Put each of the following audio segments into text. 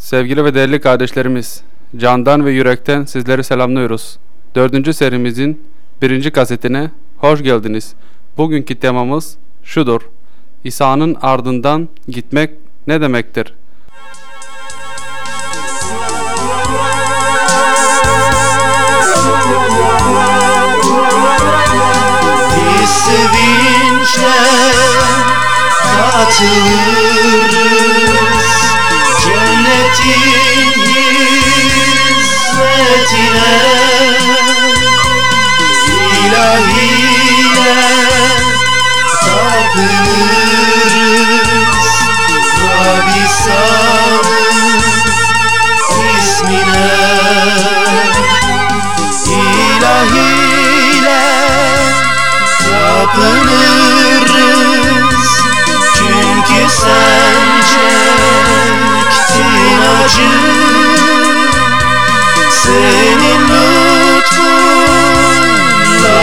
Sevgili ve değerli kardeşlerimiz, candan ve yürekten sizleri selamlıyoruz. 4. serimizin 1. kasetine hoş geldiniz. Bugünkü temamız şudur: İsa'nın ardından gitmek ne demektir? Biz sevinçle katılırız cennetin hizmetine, ilahiyle tapınırız Rab İsa'nın ismine, ilahiyle tapınırız çünkü sen çektin acı, senin lütfunla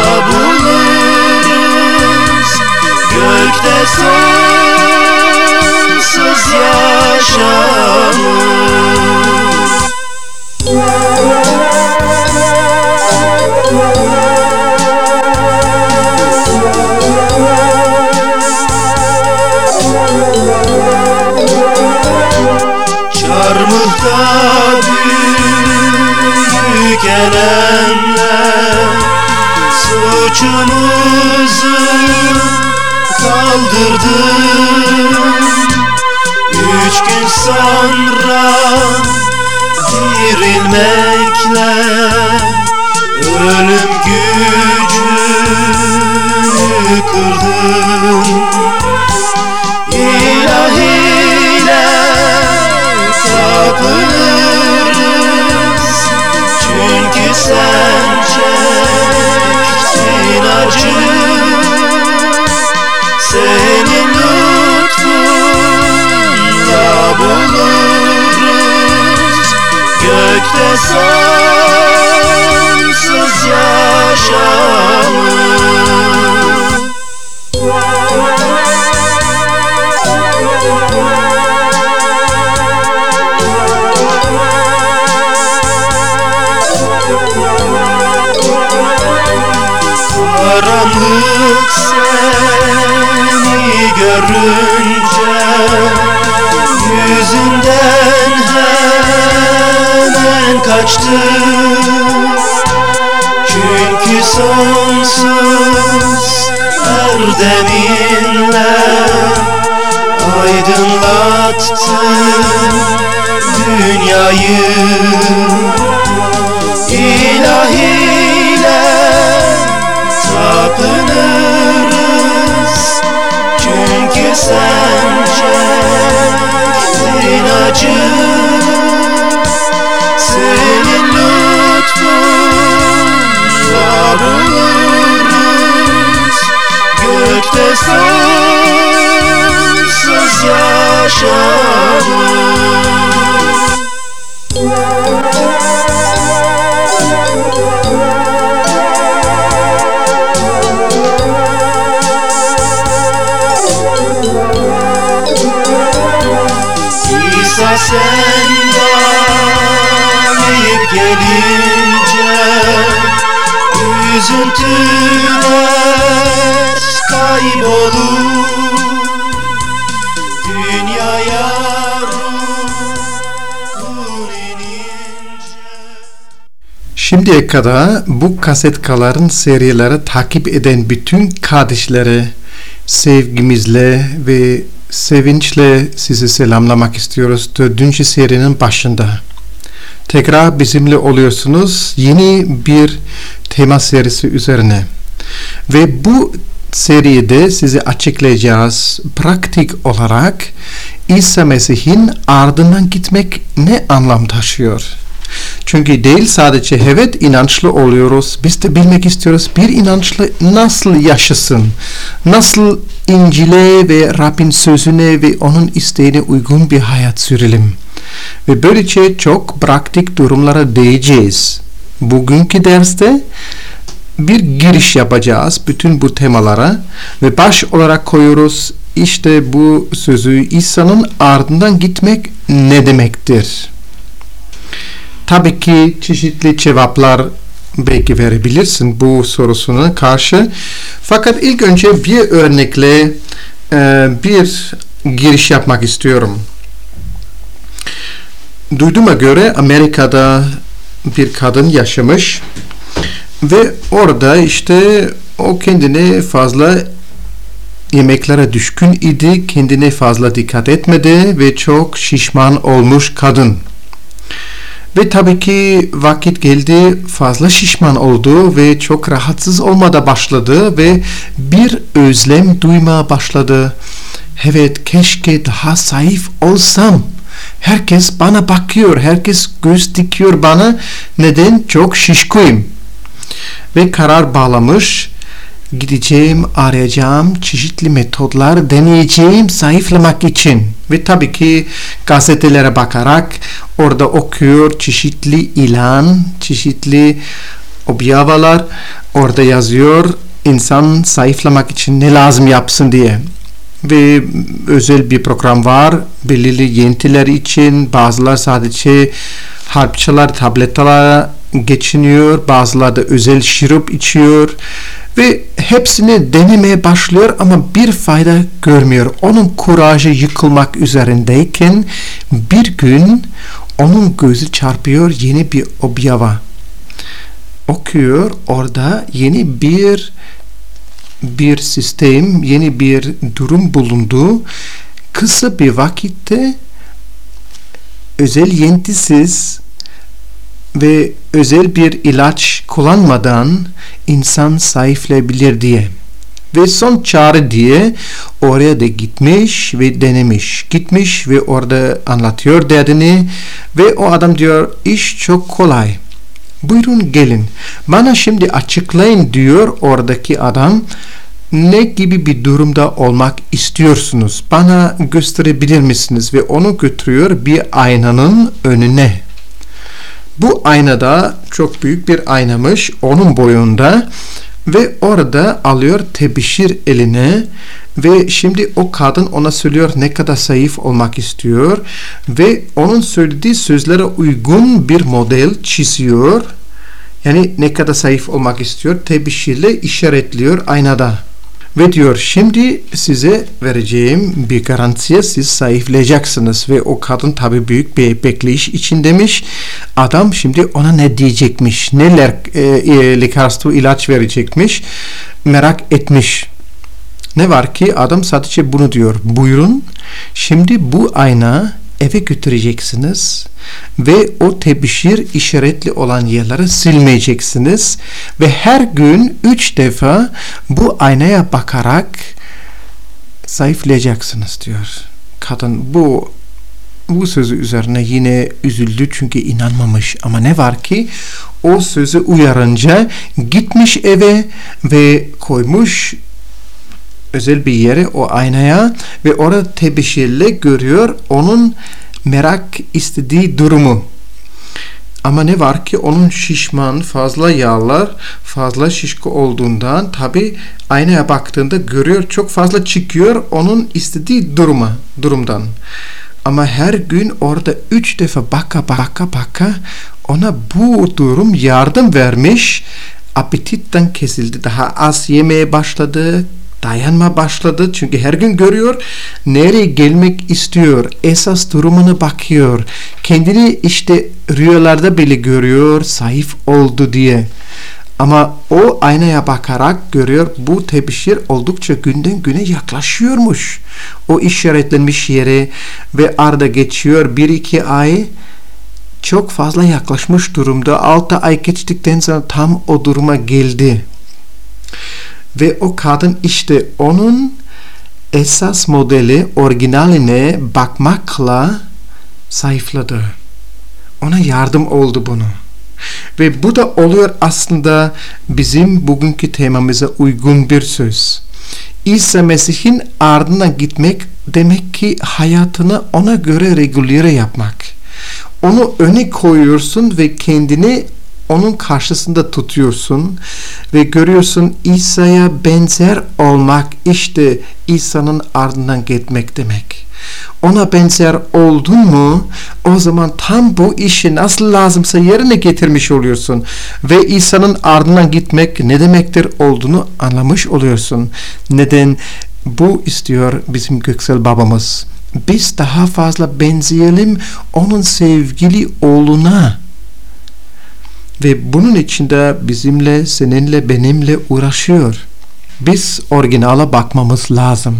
buluruz gökte sonsuz yaşamı. Çarmıhta büyük elemler suçumuzu kaldırdın, 3 gün sonra dirilmekle ölüm gücünü kırdın, ilahiyle tapınırız çünkü sen çektin acı, senin lütfunla buluruz gökte sonsuz yaşamı. Karanlık seni görünce yüzünden hemen kaçtı, çünkü sonsuz erdeminle aydınlattın dünyayı, ilahiyle tapınırız çünkü sen çektin acı, senin lütfunla buluruz gökte sonsuz yaşamı. İsa senden eğip gelince üzüntüler kaybolur, dünyaya ruhun inince. Şimdiye kadar bu kasetkaların serileri takip eden bütün kardeşlere sevgimizle ve sevinçle sizi selamlamak istiyoruz 4. serinin başında. Tekrar bizimle oluyorsunuz yeni bir tema serisi üzerine. Ve bu seride size açıklayacağız pratik olarak İsa Mesih'in ardından gitmek ne anlam taşıyor. Çünkü değil sadece evet inançlı oluyoruz, biz de bilmek istiyoruz bir inançlı nasıl yaşasın, nasıl İncil'e ve Rabbin sözüne ve onun isteğine uygun bir hayat sürelim. Ve böylece çok pratik durumlara değeceğiz. Bugünkü derste bir giriş yapacağız bütün bu temalara ve baş olarak koyuyoruz işte bu sözü İsa'nın ardından gitmek ne demektir? Tabii ki çeşitli cevaplar belki verebilirsin bu sorusuna karşı. Fakat ilk önce bir örnekle bir giriş yapmak istiyorum. Duyduğuma göre Amerika'da bir kadın yaşamış ve orada işte o kendine fazla yemeklere düşkün idi, kendine fazla dikkat etmedi ve çok şişman olmuş kadın. Ve tabii ki vakit geldi, fazla şişman oldu ve çok rahatsız olmaya başladı ve bir özlem duymaya başladı. Evet, keşke daha zayıf olsam. Herkes bana bakıyor, herkes göz dikiyor bana. Neden? Çok şişkoyum. Ve karar bağlamış. Gideceğim, arayacağım, çeşitli metodlar deneyeceğim zayıflamak için. Ve tabii ki gazetelere bakarak orada okuyor çeşitli ilan, çeşitli obyavalar orada yazıyor. İnsan zayıflamak için ne lazım yapsın diye. Ve özel bir program var. Belirli yentiler için bazılar sadece harpçalar, tabletler geçiniyor. Bazıları da özel şurup içiyor. Ve hepsini denemeye başlıyor ama bir fayda görmüyor. Onun kurajı yıkılmak üzerindeyken bir gün onun gözü çarpıyor yeni bir obyava. Okuyor orada yeni bir sistem, yeni bir durum bulundu. Kısa bir vakitte özel yentisiz ve özel bir ilaç kullanmadan insan zayıflayabilir diye. Ve son çare diye oraya da gitmiş ve denemiş. Gitmiş ve orada anlatıyor derdini ve o adam diyor iş çok kolay. Buyurun gelin. Bana şimdi açıklayın diyor oradaki adam. Ne gibi bir durumda olmak istiyorsunuz? Bana gösterebilir misiniz? Ve onu götürüyor bir aynanın önüne. Bu aynada çok büyük bir aynamış. Onun boyunda. Ve orada alıyor tebeşir eline. Ve şimdi o kadın ona söylüyor ne kadar zayıf olmak istiyor. Ve onun söylediği sözlere uygun bir model çiziyor. Yani ne kadar zayıf olmak istiyor. Tebeşirle işaretliyor aynada. Ve diyor şimdi size vereceğim bir garantiye siz zayıflayacaksınız. Ve o kadın tabii büyük bir bekleyiş içindeymiş. Adam şimdi ona ne diyecekmiş? Neler lekarstu ilaç verecekmiş? Merak etmiş. Ne var ki adam sadece bunu diyor. Buyurun şimdi bu ayna eve götüreceksiniz ve o tebeşir işaretli olan yerleri silmeyeceksiniz ve her gün 3 defa bu aynaya bakarak zayıflayacaksınız diyor. Kadın bu sözü üzerine yine üzüldü çünkü inanmamış ama ne var ki o sözü uyarınca gitmiş eve ve koymuş özel bir yere o aynaya ve orada tebeşirle görüyor onun merak istediği durumu. Ama ne var ki onun şişman, fazla yağlar, fazla şişko olduğundan tabi aynaya baktığında görüyor çok fazla çıkıyor onun istediği durumdan. Ama her gün orada 3 defa baka ona bu durum yardım vermiş. Apetitten kesildi. Daha az yemeye başladı. Dayanma başladı çünkü her gün görüyor nereye gelmek istiyor, esas durumuna bakıyor, kendini işte rüyalarda bile görüyor zayıf oldu diye. Ama o aynaya bakarak görüyor bu tebeşir oldukça günden güne yaklaşıyormuş o işaretlenmiş yere ve arada geçiyor 1-2 ay çok fazla yaklaşmış durumda. 6 ay geçtikten sonra tam o duruma geldi. Ve o kadın işte onun esas modeli orijinaline bakmakla zayıfladı. Ona yardım oldu bunu. Ve bu da oluyor aslında bizim bugünkü temamıza uygun bir söz. İsa Mesih'in ardından gitmek demek ki hayatını ona göre regüle yapmak. Onu öne koyuyorsun ve kendini onun karşısında tutuyorsun ve görüyorsun İsa'ya benzer olmak işte İsa'nın ardından gitmek demek. Ona benzer oldun mu, o zaman tam bu işi nasıl lazımsa yerine getirmiş oluyorsun. Ve İsa'nın ardından gitmek ne demektir olduğunu anlamış oluyorsun. Neden? Bu istiyor bizim göksel babamız. Biz daha fazla benzeyelim onun sevgili oğluna. Ve bunun için de bizimle, seninle, benimle uğraşıyor. Biz orijinala bakmamız lazım.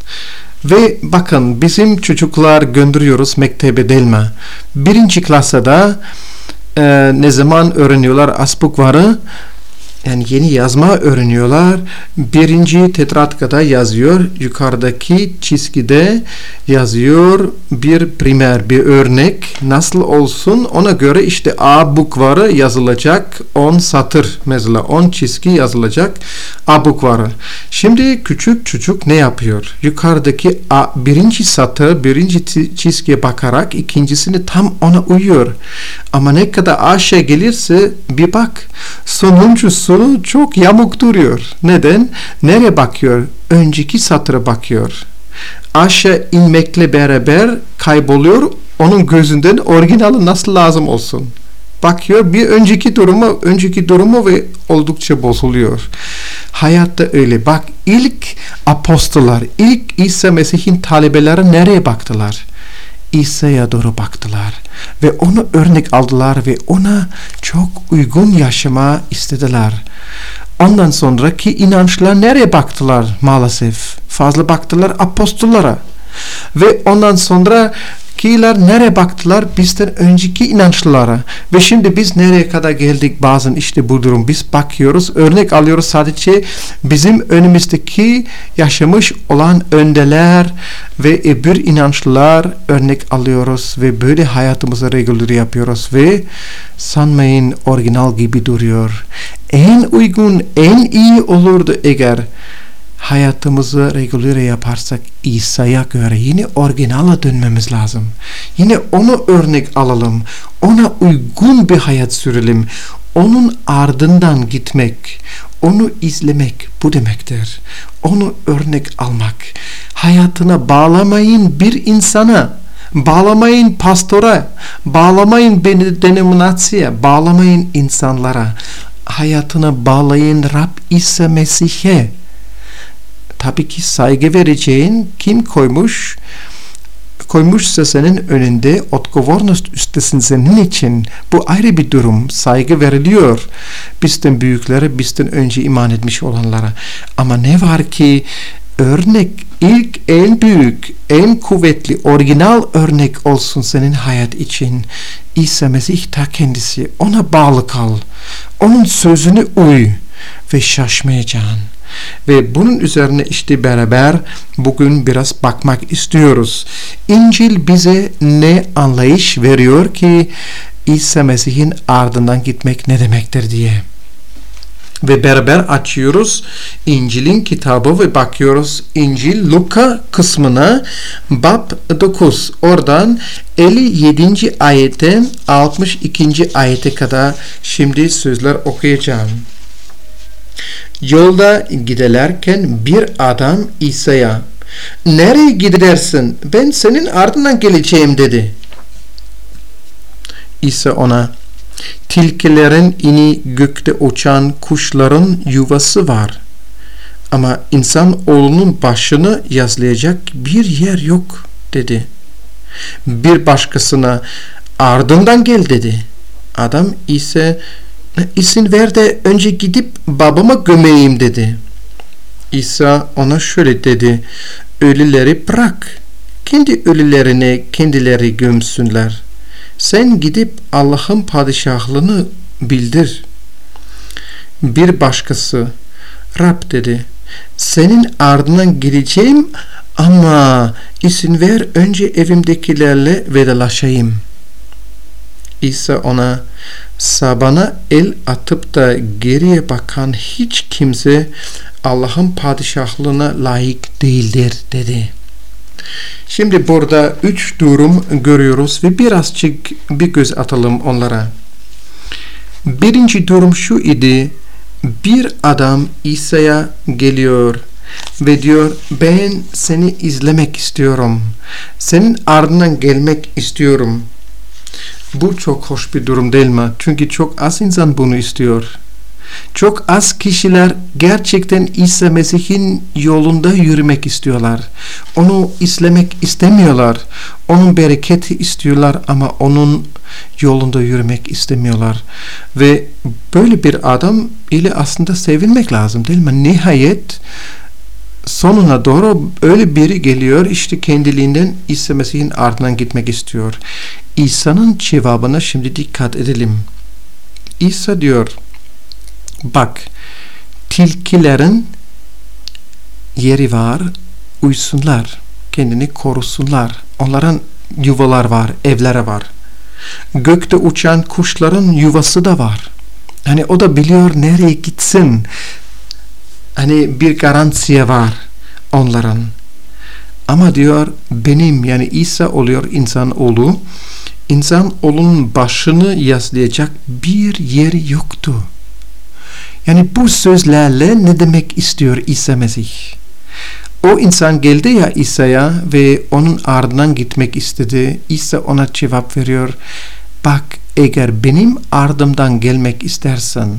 Ve bakın bizim çocuklar gönderiyoruz mektebe Delma. 1. klasada ne zaman öğreniyorlar asbukvarı? Yani yeni yazma öğreniyorlar. 1. tetratkada yazıyor. Yukarıdaki çizgide yazıyor bir primer, bir örnek. Nasıl olsun? Ona göre işte A bukvarı yazılacak. 10 satır mesela 10 çizgi yazılacak A bukvarı. Şimdi küçük çocuk ne yapıyor? Yukarıdaki 1. satır, 1. çizgiye bakarak ikincisini tam ona uyuyor. Ama ne kadar aşağı gelirse bir bak. Sonuncusu çok yamuk duruyor. Neden? Nereye bakıyor? Önceki satıra bakıyor. Aşağı inmekle beraber kayboluyor. Onun gözünden orijinali nasıl lazım olsun. Bakıyor bir önceki durumu ve oldukça bozuluyor. Hayatta öyle. Bak ilk apostollar, ilk İsa Mesih'in talebeleri nereye baktılar? İsa'ya doğru baktılar ve onu örnek aldılar ve ona çok uygun yaşama istediler. Ondan sonraki inançlar nereye baktılar maalesef? Fazla baktılar apostollara. Ve ondan sonra kiler nereye baktılar? Bizden önceki inançlılara. Ve şimdi biz nereye kadar geldik bazen işte bu durum. Biz bakıyoruz, örnek alıyoruz sadece bizim önümüzdeki yaşamış olan öndeler ve öbür inançlılar örnek alıyoruz ve böyle hayatımızı regüler yapıyoruz ve sanmayın orijinal gibi duruyor. En uygun, en iyi olurdu eğer hayatımızı regüle yaparsak İsa'ya göre yine orijinala dönmemiz lazım. Yine onu örnek alalım. Ona uygun bir hayat sürelim. Onun ardından gitmek, onu izlemek bu demektir. Onu örnek almak. Hayatına bağlamayın bir insana, bağlamayın pastora, bağlamayın denominasyaya, bağlamayın insanlara. Hayatına bağlayın Rab İsa Mesih'e. Tabii ki saygı vereceğin kim koymuşsa senin önünde odgovornost üstesin senin için. Bu ayrı bir durum. Saygı veriliyor. Bizden büyüklere, bizden önce iman etmiş olanlara. Ama ne var ki örnek ilk en büyük, en kuvvetli, orijinal örnek olsun senin hayat için. İsa Mesih ta kendisi. Ona bağlı kal. Onun sözünü uy ve şaşmayacaksın. Ve bunun üzerine işte beraber bugün biraz bakmak istiyoruz. İncil bize ne anlayış veriyor ki İsa Mesih'in ardından gitmek ne demektir diye. Ve beraber açıyoruz İncil'in kitabı ve bakıyoruz İncil Luka kısmına bab 9. Oradan 57. ayetten 62. ayete kadar şimdi sözler okuyacağım. Yolda giderlerken bir adam İsa'ya "Nereye gidersin? Ben senin ardından geleceğim" dedi. İsa ona "Tilkilerin ini gökte uçan kuşların yuvası var. Ama insan oğlunun başını yazlayacak bir yer yok" dedi. Bir başkasına "Ardından gel" dedi. Adam ise "İzin ver de önce gidip babama gömeyim" dedi. İsa ona şöyle dedi: "Ölüleri bırak. Kendi ölülerini kendileri gömsünler. Sen gidip Allah'ın padişahlığını bildir." Bir başkası "Rab" dedi, "senin ardından geleceğim ama izin ver önce evimdekilerle vedalaşayım." İsa ona "Sabana el atıp da geriye bakan hiç kimse Allah'ın padişahlığına layık değildir" dedi. Şimdi burada 3 durum görüyoruz ve birazcık bir göz atalım onlara. Birinci durum şu idi: bir adam İsa'ya geliyor ve diyor ben seni izlemek istiyorum. Senin ardından gelmek istiyorum. Bu çok hoş bir durum değil mi? Çünkü çok az insan bunu istiyor. Çok az kişiler gerçekten İsa Mesih'in yolunda yürümek istiyorlar. Onu izlemek istemiyorlar. Onun bereketi istiyorlar ama onun yolunda yürümek istemiyorlar. Ve böyle bir adam ile aslında sevilmek lazım değil mi? Nihayet sonuna doğru öyle biri geliyor, işte kendiliğinden İsa Mesih'in ardından gitmek istiyor. İsa'nın cevabına şimdi dikkat edelim. İsa diyor, bak, tilkilerin yeri var, uyusunlar, kendini korusunlar. Onların yuvalar var, evleri var. Gökte uçan kuşların yuvası da var. Hani o da biliyor nereye gitsin. Hani bir garantiye var onların. Ama diyor benim, yani İsa oluyor insanoğlu. İnsanoğlunun başını yaslayacak bir yeri yoktu. Yani bu sözlerle ne demek istiyor İsa Mesih? O insan geldi ya İsa'ya ve onun ardından gitmek istedi. İsa ona cevap veriyor. Bak, eğer benim ardımdan gelmek istersen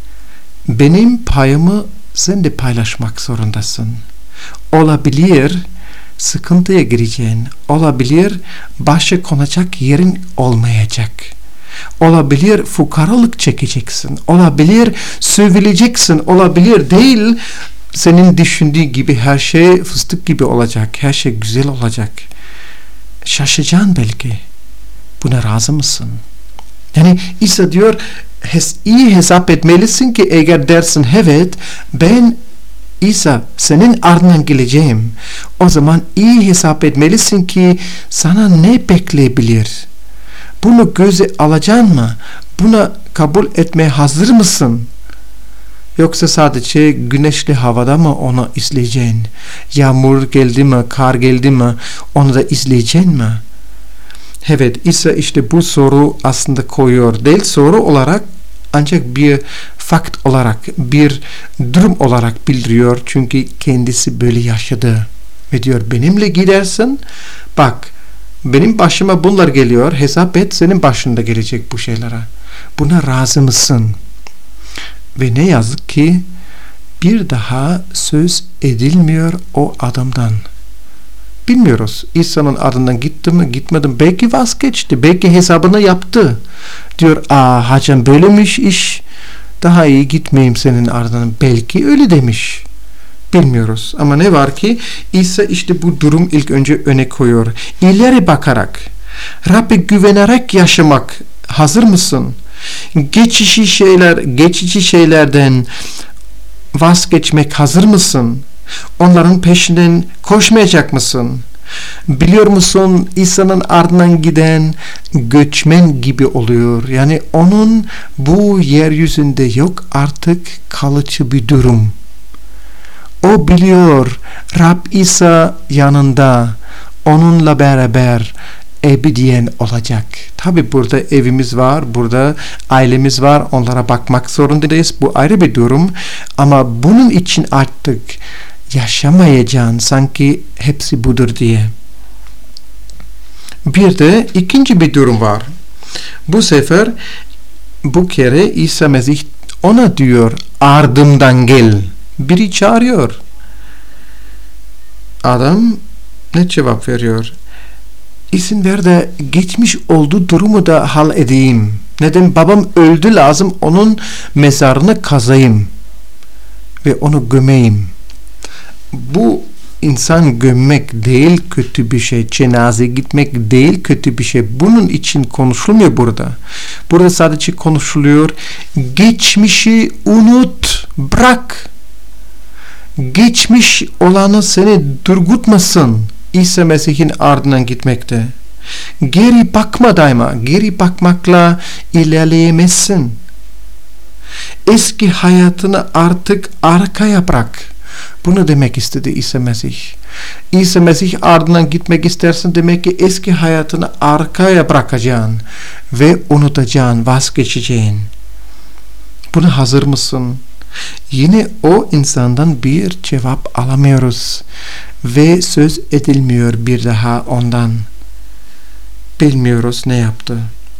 benim payımı sen de paylaşmak zorundasın. Olabilir sıkıntıya gireceğin, olabilir başa konacak yerin olmayacak. Olabilir fukaralık çekeceksin, olabilir sövüleceksin, olabilir değil senin düşündüğün gibi her şey fıstık gibi olacak, her şey güzel olacak. Şaşacaksın belki. Buna razı mısın? Yani İsa diyor iyi hesap etmelisin ki eğer dersin evet ben İsa senin ardından geleceğim. O zaman iyi hesap etmelisin ki sana ne bekleyebilir? Bunu göze alacaksın mı? Buna kabul etmeye hazır mısın? Yoksa sadece güneşli havada mı onu izleyeceksin? Yağmur geldi mi, kar geldi mi onu da izleyeceksin mi? Evet, İsa işte bu soru aslında koyuyor. Değil soru olarak ancak bir fakt olarak, bir durum olarak bildiriyor. Çünkü kendisi böyle yaşadı. Ve diyor benimle gidersin. Bak, benim başıma bunlar geliyor. Hesap et, senin başında gelecek bu şeylere. Buna razı mısın? Ve ne yazık ki bir daha söz edilmiyor o adamdan. Bilmiyoruz. İsa'nın ardından gitti mi, gitmedi mi? Belki vazgeçti. Belki hesabını yaptı. Diyor, hacım böylemiş iş. Daha iyi gitmeyeyim senin ardından. Belki öyle demiş. Bilmiyoruz. Ama ne var ki İsa işte bu durum ilk önce öne koyuyor. İleri bakarak, Rabbe güvenerek yaşamak hazır mısın? Geçici şeylerden vazgeçmek hazır mısın? Onların peşinden koşmayacak mısın? Biliyor musun, İsa'nın ardından giden göçmen gibi oluyor. Yani onun bu yeryüzünde yok artık kalıcı bir durum. O biliyor, Rab İsa yanında, onunla beraber ebediyen olacak. Tabi burada evimiz var, burada ailemiz var, onlara bakmak zorundayız. Bu ayrı bir durum. Ama bunun için artık yaşamayacaksın sanki hepsi budur diye. Bir de ikinci bir durum var. Bu sefer bu kere İsa Mesih ona diyor ardımdan gel. Biri çağırıyor. Adam ne cevap veriyor? İzin ver de geçmiş olduğu durumu da hal edeyim. Neden? Babam öldü, lazım onun mezarını kazayım ve onu gömeyim. Bu insan gömmek değil kötü bir şey. Cenaze gitmek değil kötü bir şey. Bunun için konuşulmuyor burada. Burada sadece konuşuluyor. Geçmişi unut, bırak. Geçmiş olanı seni durgutmasın. İsa Mesih'in ardından gitmekte. Geri bakma daima. Geri bakmakla ilerleyemezsin. Eski hayatını artık arkaya bırak. Bunu demek istedi İsa Mesih. İsa Mesih ardından gitmek istersen demek ki eski hayatını arkaya bırakacaksın ve unutacaksın, vazgeçeceksin. Buna hazır mısın? Yine o insandan bir cevap alamıyoruz ve söz edilmiyor bir daha ondan. Bilmiyoruz ne yaptı.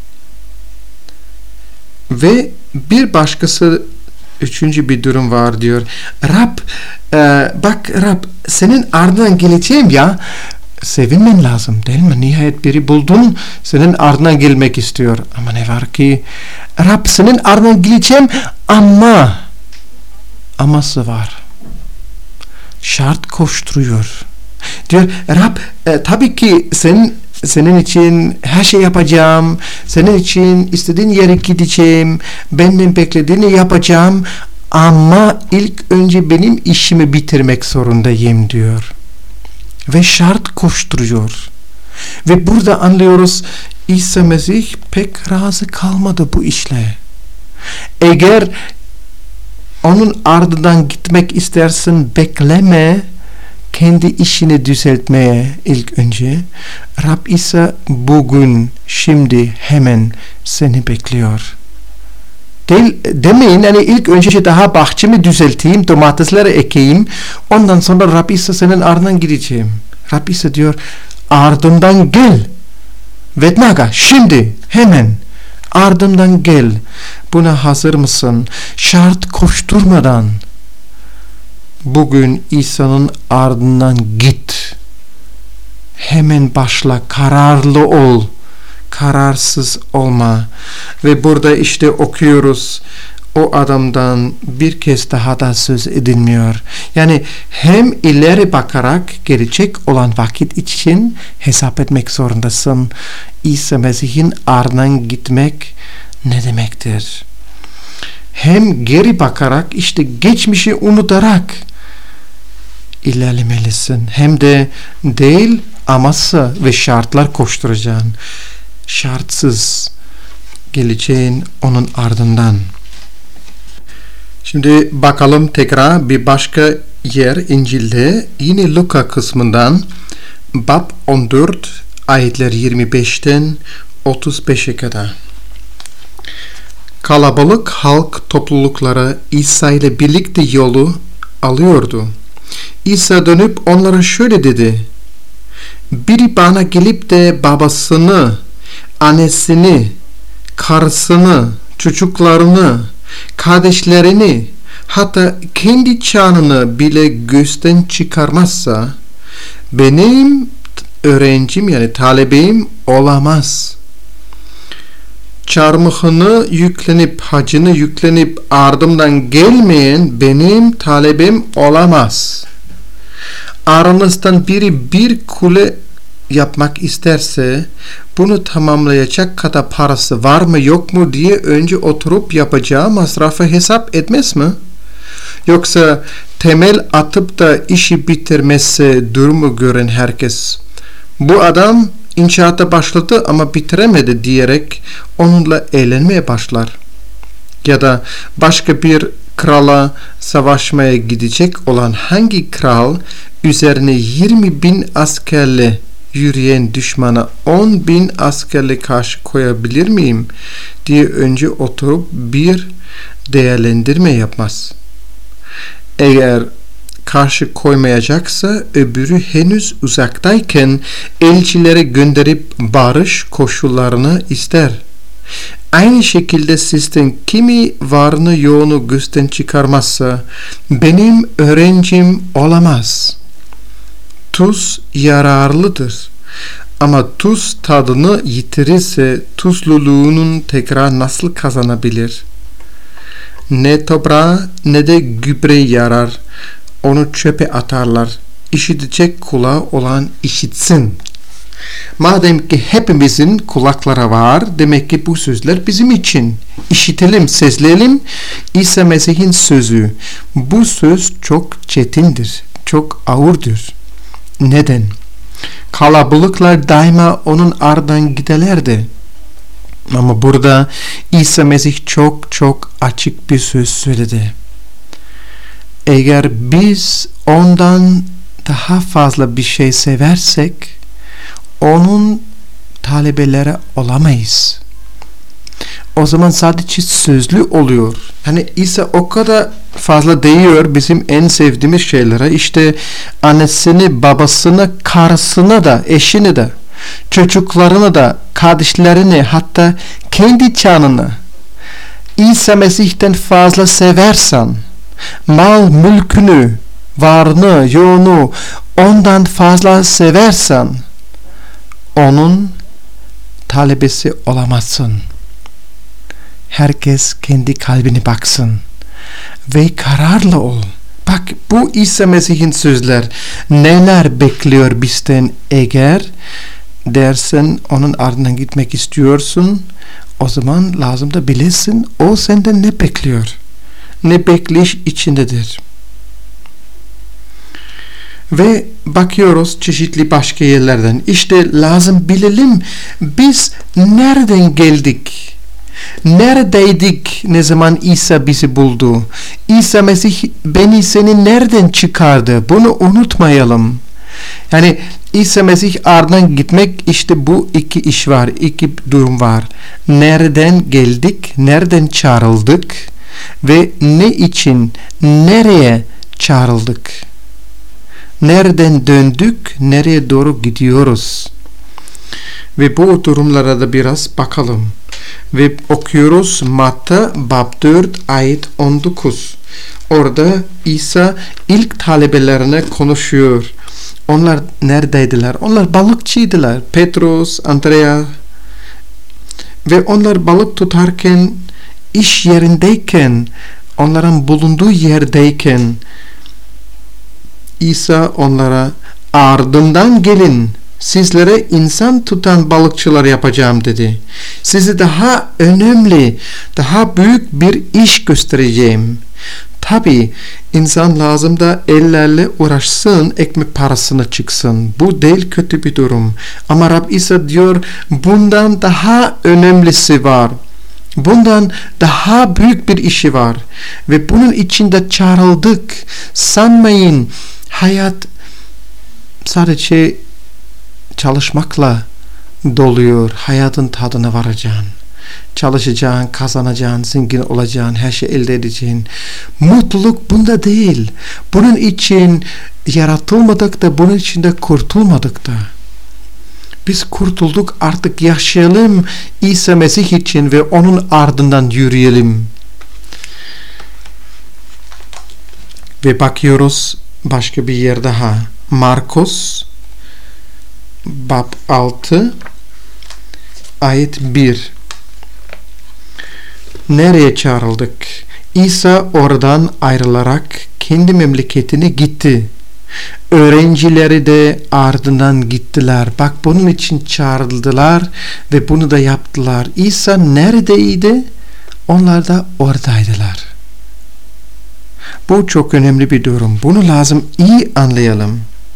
Ve bir başkası, üçüncü bir durum var diyor. Rab, bak Rab, senin ardından geleceğim ya. Sevinmen lazım değil mi? Nihayet biri buldun, senin ardından gelmek istiyor. Ama ne var ki? Rab, senin ardından geleceğim ama aması var. Şart koşturuyor. Diyor Rab, tabii ki senin için her şey yapacağım. Senin için istediğin yere gideceğim. Benden beklediğini yapacağım. Ama ilk önce benim işimi bitirmek zorundayım diyor. Ve şart koşturuyor. Ve burada anlıyoruz, İsa Mesih pek razı kalmadı bu işle. Eğer onun ardından gitmek istersin, bekleme, kendi işini düzeltmeye ilk önce. Rab İsa bugün, şimdi, hemen seni bekliyor. Demeyin hani ilk önce daha bahçemi düzelteyim, domatesleri ekeyim, ondan sonra Rab İsa senin ardından gideceğim. Rab İsa diyor, ardından gel. Vednaga, şimdi, hemen ardından gel. Buna hazır mısın? Şart koşturmadan. Bugün İsa'nın ardından git. Hemen başla, kararlı ol. Kararsız olma. Ve burada işte okuyoruz, o adamdan bir kez daha da söz edilmiyor. Yani hem ileri bakarak gelecek olan vakit için hesap etmek zorundasın. İsa Mesih'in ardından gitmek ne demektir? Hem geri bakarak, işte geçmişi unutarak ilerlemelisin. Hem de değil, aması ve şartlar koşturacaksın. Şartsız geleceğin onun ardından. Şimdi bakalım tekrar bir başka yer İncil'de, yine Luka kısmından, bab 14 ayetler 25'ten 35'e kadar. Kalabalık halk toplulukları İsa ile birlikte yolu alıyordu. İsa dönüp onlara şöyle dedi: biri bana gelip de babasını, annesini, karısını, çocuklarını, kardeşlerini, hatta kendi canını bile gözden çıkarmazsa benim öğrencim, yani talebeyim olamaz. Çarmıhını yüklenip, hacını yüklenip ardımdan gelmeyen benim talebim olamaz. Aranızdan biri bir kule yapmak isterse bunu tamamlayacak kadar parası var mı yok mu diye önce oturup yapacağı masrafı hesap etmez mi? Yoksa temel atıp da işi bitirmezse durumu gören herkes, bu adam inşaata başladı ama bitiremedi diyerek onunla eğlenmeye başlar. Ya da başka bir krala savaşmaya gidecek olan hangi kral üzerine 20.000 askerle yürüyen düşmana 10.000 askerle karşı koyabilir miyim diye önce oturup bir değerlendirme yapmaz. Eğer karşı koymayacaksa öbürü henüz uzaktayken elçilere gönderip barış koşullarını ister. Aynı şekilde sizden kimi varını yoğunu gözden çıkarmazsa benim öğrencim olamaz. Tuz yararlıdır. Ama tuz tadını yitirirse tuzluluğunun tekrar nasıl kazanabilir? Ne toprağa ne de gübre yarar. Onu çöpe atarlar. İşitecek kulağı olan işitsin. Madem ki hepimizin kulakları var, demek ki bu sözler bizim için. İşitelim, sezleyelim. İsa Mesih'in sözü. Bu söz çok çetindir, çok ağırdır. Neden? Kalabalıklar daima onun ardından giderlerdi. Ama burada İsa Mesih çok çok açık bir söz söyledi. Eğer biz ondan daha fazla bir şey seversek onun talebeleri olamayız. o zaman sadece sözlü oluyor. Hani İsa o kadar fazla değiyor bizim en sevdiğimiz şeylere. İşte annesini, babasını, karısını da, eşini de, çocuklarını da, kardeşlerini, hatta kendi canını İsa Mesih'ten fazla seversen, mal mülkünü, varını, yoğunu ondan fazla seversen, onun talebesi olamazsın. Herkes kendi kalbine baksın ve kararlı ol. Bak, bu İsa Mesih'in sözler. Neler bekliyor bizden eğer dersen onun ardından gitmek istiyorsun, o zaman lazım da bilesin o senden ne bekliyor. Ne bekleyiş içindedir. Ve bakıyoruz çeşitli başka yerlerden. İşte lazım bilelim biz nereden geldik? Neredeydik ne zaman İsa bizi buldu? İsa Mesih beni seni nereden çıkardı? Bunu unutmayalım. Yani İsa Mesih ardından gitmek, işte bu iki iş var, iki durum var. Nereden geldik, nereden çağrıldık ve ne için, nereye çağrıldık? Nereden döndük, nereye doğru gidiyoruz? Ve bu durumlara da biraz bakalım. Ve okuyoruz Matta bab 4 ayet 19. Orada İsa ilk talebelerine konuşuyor. Onlar neredeydiler? Onlar balıkçıydılar. Petrus, Andrea. Ve onlar balık tutarken, iş yerindeyken, onların bulunduğu yerdeyken İsa onlara ardımdan gelin, sizlere insan tutan balıkçılar yapacağım dedi. Sizi daha önemli, daha büyük bir iş göstereceğim. Tabi insan lazım da ellerle uğraşsın, ekmek parasına çıksın. Bu değil kötü bir durum. Ama Rab İsa diyor bundan daha önemlisi var. Bundan daha büyük bir işi var. Ve bunun içinde çağrıldık. Sanmayın hayat sadece çalışmakla doluyor. Hayatın tadına varacaksın. Çalışacaksın, kazanacaksın, zengin olacaksın, her şey elde edeceksin. Mutluluk bunda değil. Bunun için yaratılmadık da, bunun için de kurtulmadık da. Biz kurtulduk, artık yaşayalım İsa Mesih için ve onun ardından yürüyelim. Ve bakıyoruz başka bir yer daha. Markos bab 6 ayet 1. Nereye çağrıldık? İsa oradan ayrılarak kendi memleketine gitti. Öğrencileri de ardından gittiler. Bak, bunun için çağrıldılar ve bunu da yaptılar. İsa neredeydi? Onlar da oradaydılar. Bu çok önemli bir durum. Bunu lazım iyi anlayalım.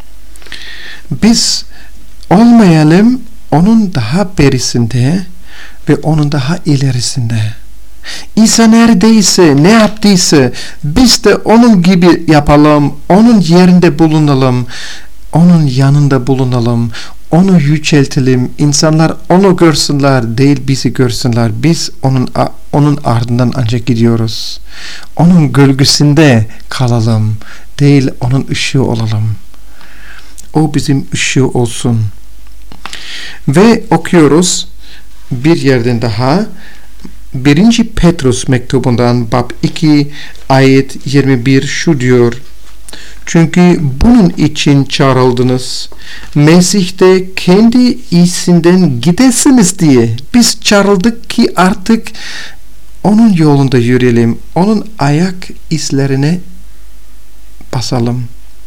Biz olmayalım onun daha berisinde ve onun daha ilerisinde. İsa neredeyse, ne yaptıysa biz de onun gibi yapalım, onun yerinde bulunalım, onun yanında bulunalım, onu yüceltelim. İnsanlar onu görsünler, değil bizi görsünler. Biz onun ardından ancak gidiyoruz. Onun gölgesinde kalalım, değil onun ışığı olalım. O bizim ışığı olsun. Ve okuyoruz bir yerden daha. 1. Petrus mektubundan bab 2 ayet 21 şu diyor. Çünkü bunun için çağrıldınız. Mesih'te kendi iyisinden gidesiniz diye. Biz çağrıldık ki artık onun yolunda yürüyelim. Onun ayak izlerine basalım.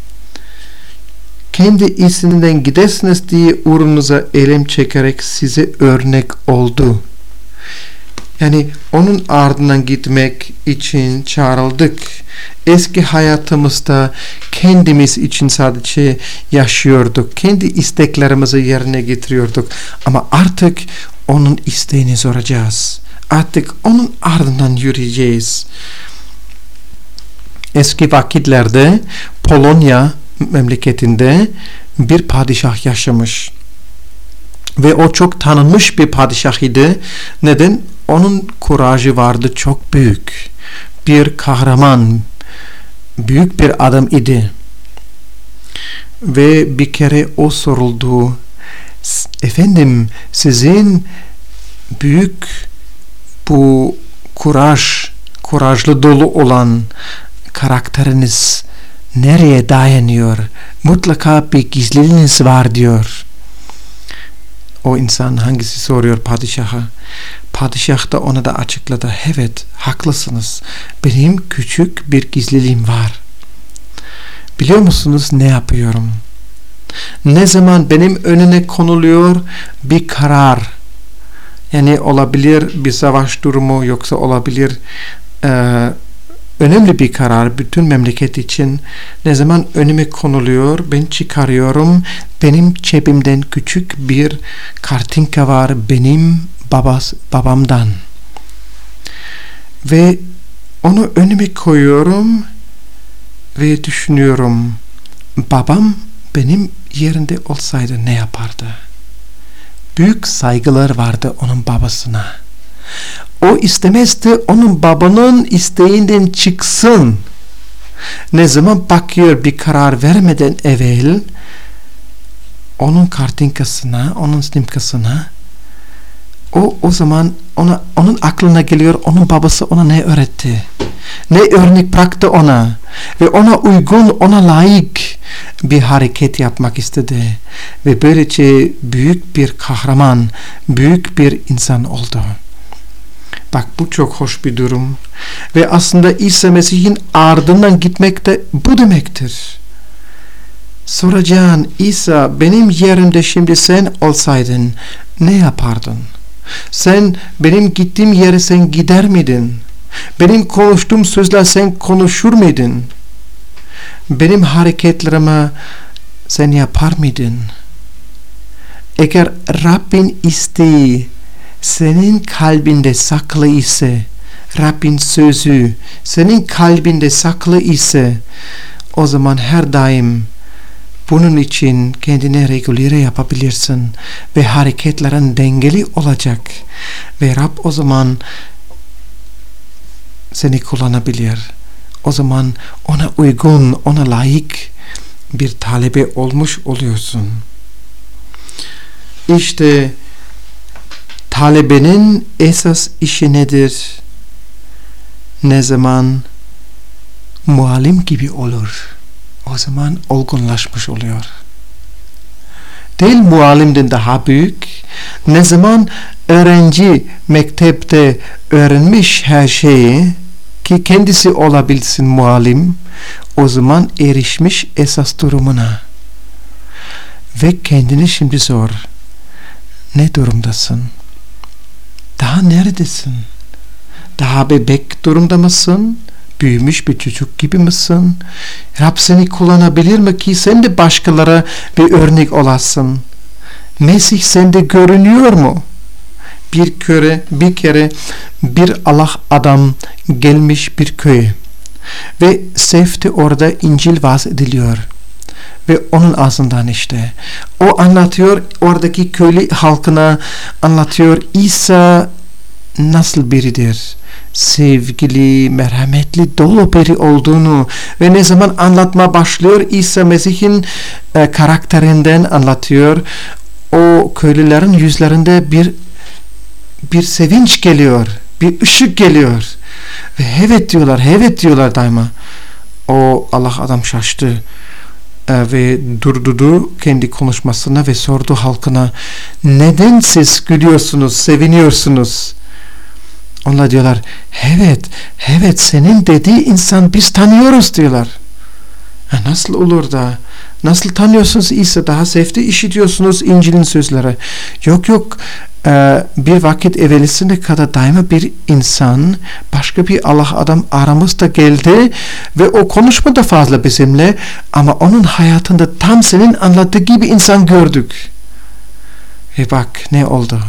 Kendi iyisinden gidesiniz diye uğrunuza elem çekerek size örnek oldu. Yani onun ardından gitmek için çağrıldık. Eski hayatımızda kendimiz için sadece yaşıyorduk. Kendi isteklerimizi yerine getiriyorduk. Ama artık onun isteğini soracağız. Artık onun ardından yürüyeceğiz. Eski vakitlerde Polonya memleketinde bir padişah yaşamış. Ve o çok tanınmış bir padişah idi. Neden? Onun kurajı vardı çok büyük. Bir kahraman, büyük bir adam idi. Ve bir kere o soruldu. Efendim, sizin büyük bu kurajlı dolu olan karakteriniz nereye dayanıyor? Mutlaka bir gizliliğiniz var diyor. O insan hangisi soruyor padişaha? Padişah da ona da açıkladı. Evet, haklısınız. Benim küçük bir gizliliğim var. Biliyor musunuz ne yapıyorum? Ne zaman benim önüne konuluyor bir karar, yani olabilir bir savaş durumu, yoksa olabilir önemli bir karar bütün memleket için, ne zaman önüme konuluyor, ben çıkarıyorum, benim cebimden küçük bir kartinka var benim babamdan ve onu önüme koyuyorum ve düşünüyorum, babam benim yerinde olsaydı ne yapardı? Büyük saygılar vardı onun babasına. O istemezdi onun babanın isteğinden çıksın. Ne zaman bakıyor bir karar vermeden evvel onun kartinkasına, onun stimkasına, o zaman onun aklına geliyor onun babası ona ne öğretti? Ne örnek bıraktı ona? Ve ona uygun, ona layık bir hareket yapmak istedi. Ve böylece büyük bir kahraman, büyük bir insan oldu. Bak, bu çok hoş bir durum. Ve aslında İsa Mesih'in ardından gitmek de bu demektir. Soracaksın, İsa, benim yerimde şimdi sen olsaydın ne yapardın? Sen benim gittiğim yere sen gider miydin? Benim konuştuğum sözler sen konuşur muydun? Benim hareketlerime sen yapar mıydın? Eğer Rabbin isteği senin kalbinde saklı ise, Rabbin sözü senin kalbinde saklı ise, o zaman her daim bunun için kendine regüle yapabilirsin ve hareketlerin dengeli olacak ve Rab o zaman seni kullanabilir. O zaman ona uygun, ona layık bir talebe olmuş oluyorsun. İşte talebenin esas işi nedir? Ne zaman muallim gibi olur, o zaman olgunlaşmış oluyor. Değil muallimden daha büyük. Ne zaman öğrenci mektepte öğrenmiş her şeyi ki kendisi olabilsin muallim, o zaman erişmiş esas durumuna. Ve kendini şimdi sor. Ne durumdasın? Daha neredesin? Daha bebek durumda mısın? Büyümüş bir çocuk gibi misin? Rab seni kullanabilir mi ki sen de başkalara bir örnek olasın? Mesih sende görünüyor mu? Bir kere bir Allah adam gelmiş bir köye ve Sef'te orada İncil vaaz ediliyor. Ve onun ağzından işte o anlatıyor, oradaki köylü halkına anlatıyor İsa nasıl biridir, sevgili, merhametli, dolu biri olduğunu ve ne zaman anlatma başlıyor, İsa Mesih'in karakterinden anlatıyor. O köylülerin yüzlerinde bir sevinç geliyor, bir ışık geliyor ve evet diyorlar daima. O Allah adam şaştı ve durdu kendi konuşmasına ve sordu halkına, neden siz gülüyorsunuz, seviniyorsunuz? Onlar diyorlar, evet senin dediği insan biz tanıyoruz diyorlar. Nasıl olur da? Nasıl tanıyorsunuz İsa? Daha Sef'te işitiyorsunuz İncil'in sözleri. Yok. Bir vakit evvelisine kadar daima bir insan, başka bir Allah adam aramızda geldi ve o konuşmadı fazla bizimle ama onun hayatında tam senin anlattığı gibi insan gördük. Ve bak ne oldu?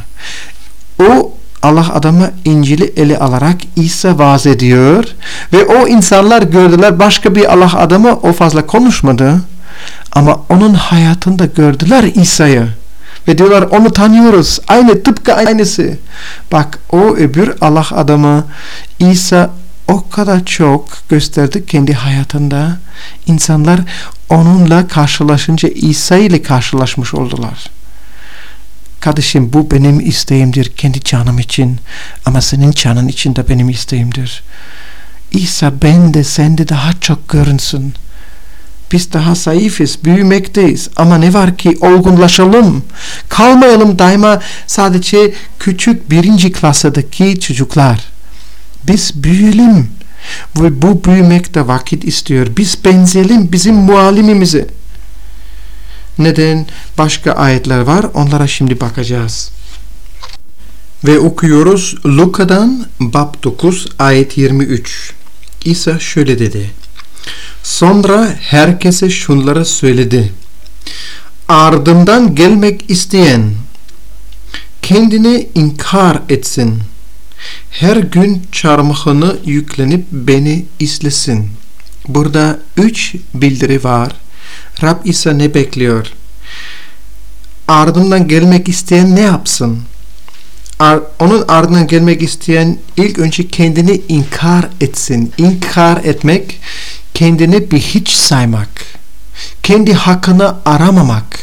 O Allah adamı İncil'i ele alarak İsa vaaz ediyor ve o insanlar gördüler, başka bir Allah adamı o fazla konuşmadı ama onun hayatında gördüler İsa'yı. Ve diyorlar onu tanıyoruz. Aynı, tıpkı aynısı. Bak o öbür Allah adamı İsa o kadar çok gösterdi kendi hayatında. İnsanlar onunla karşılaşınca İsa ile karşılaşmış oldular. Kardeşim, bu benim isteğimdir kendi canım için. Ama senin canın için de benim isteğimdir. İsa bende, sende daha çok görünsün. Biz daha zayıfız, büyümekteyiz. Ama ne var ki olgunlaşalım. Kalmayalım daima sadece küçük 1. klasadaki çocuklar. Biz büyüyelim. Ve bu büyümek de vakit istiyor. Biz benzeyelim bizim muallimimize. Neden? Başka ayetler var. Onlara şimdi bakacağız. Ve okuyoruz Luka'dan bab 9 ayet 23. İsa şöyle dedi. Sonra herkese şunları söyledi. Ardımdan gelmek isteyen kendini inkar etsin. Her gün çarmıhını yüklenip beni izlesin. Burada 3 bildiri var. Rab İsa ne bekliyor? Ardından gelmek isteyen ne yapsın? Onun ardından gelmek isteyen ilk önce kendini inkar etsin. İnkar etmek, kendini bir hiç saymak, kendi hakkını aramamak,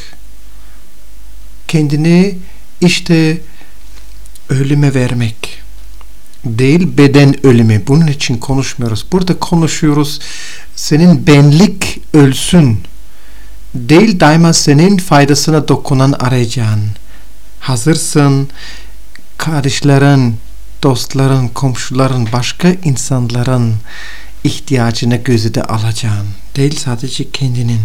kendini işte ölüme vermek. Değil beden ölümü. Bunun için konuşmuyoruz. Burada konuşuyoruz. Senin benlik ölsün. Değil daima senin faydasına dokunan arayacağın. Hazırsın. Kardeşlerin, dostların, komşuların, başka insanların ihtiyacını gözüde alacağın. Değil sadece kendinin.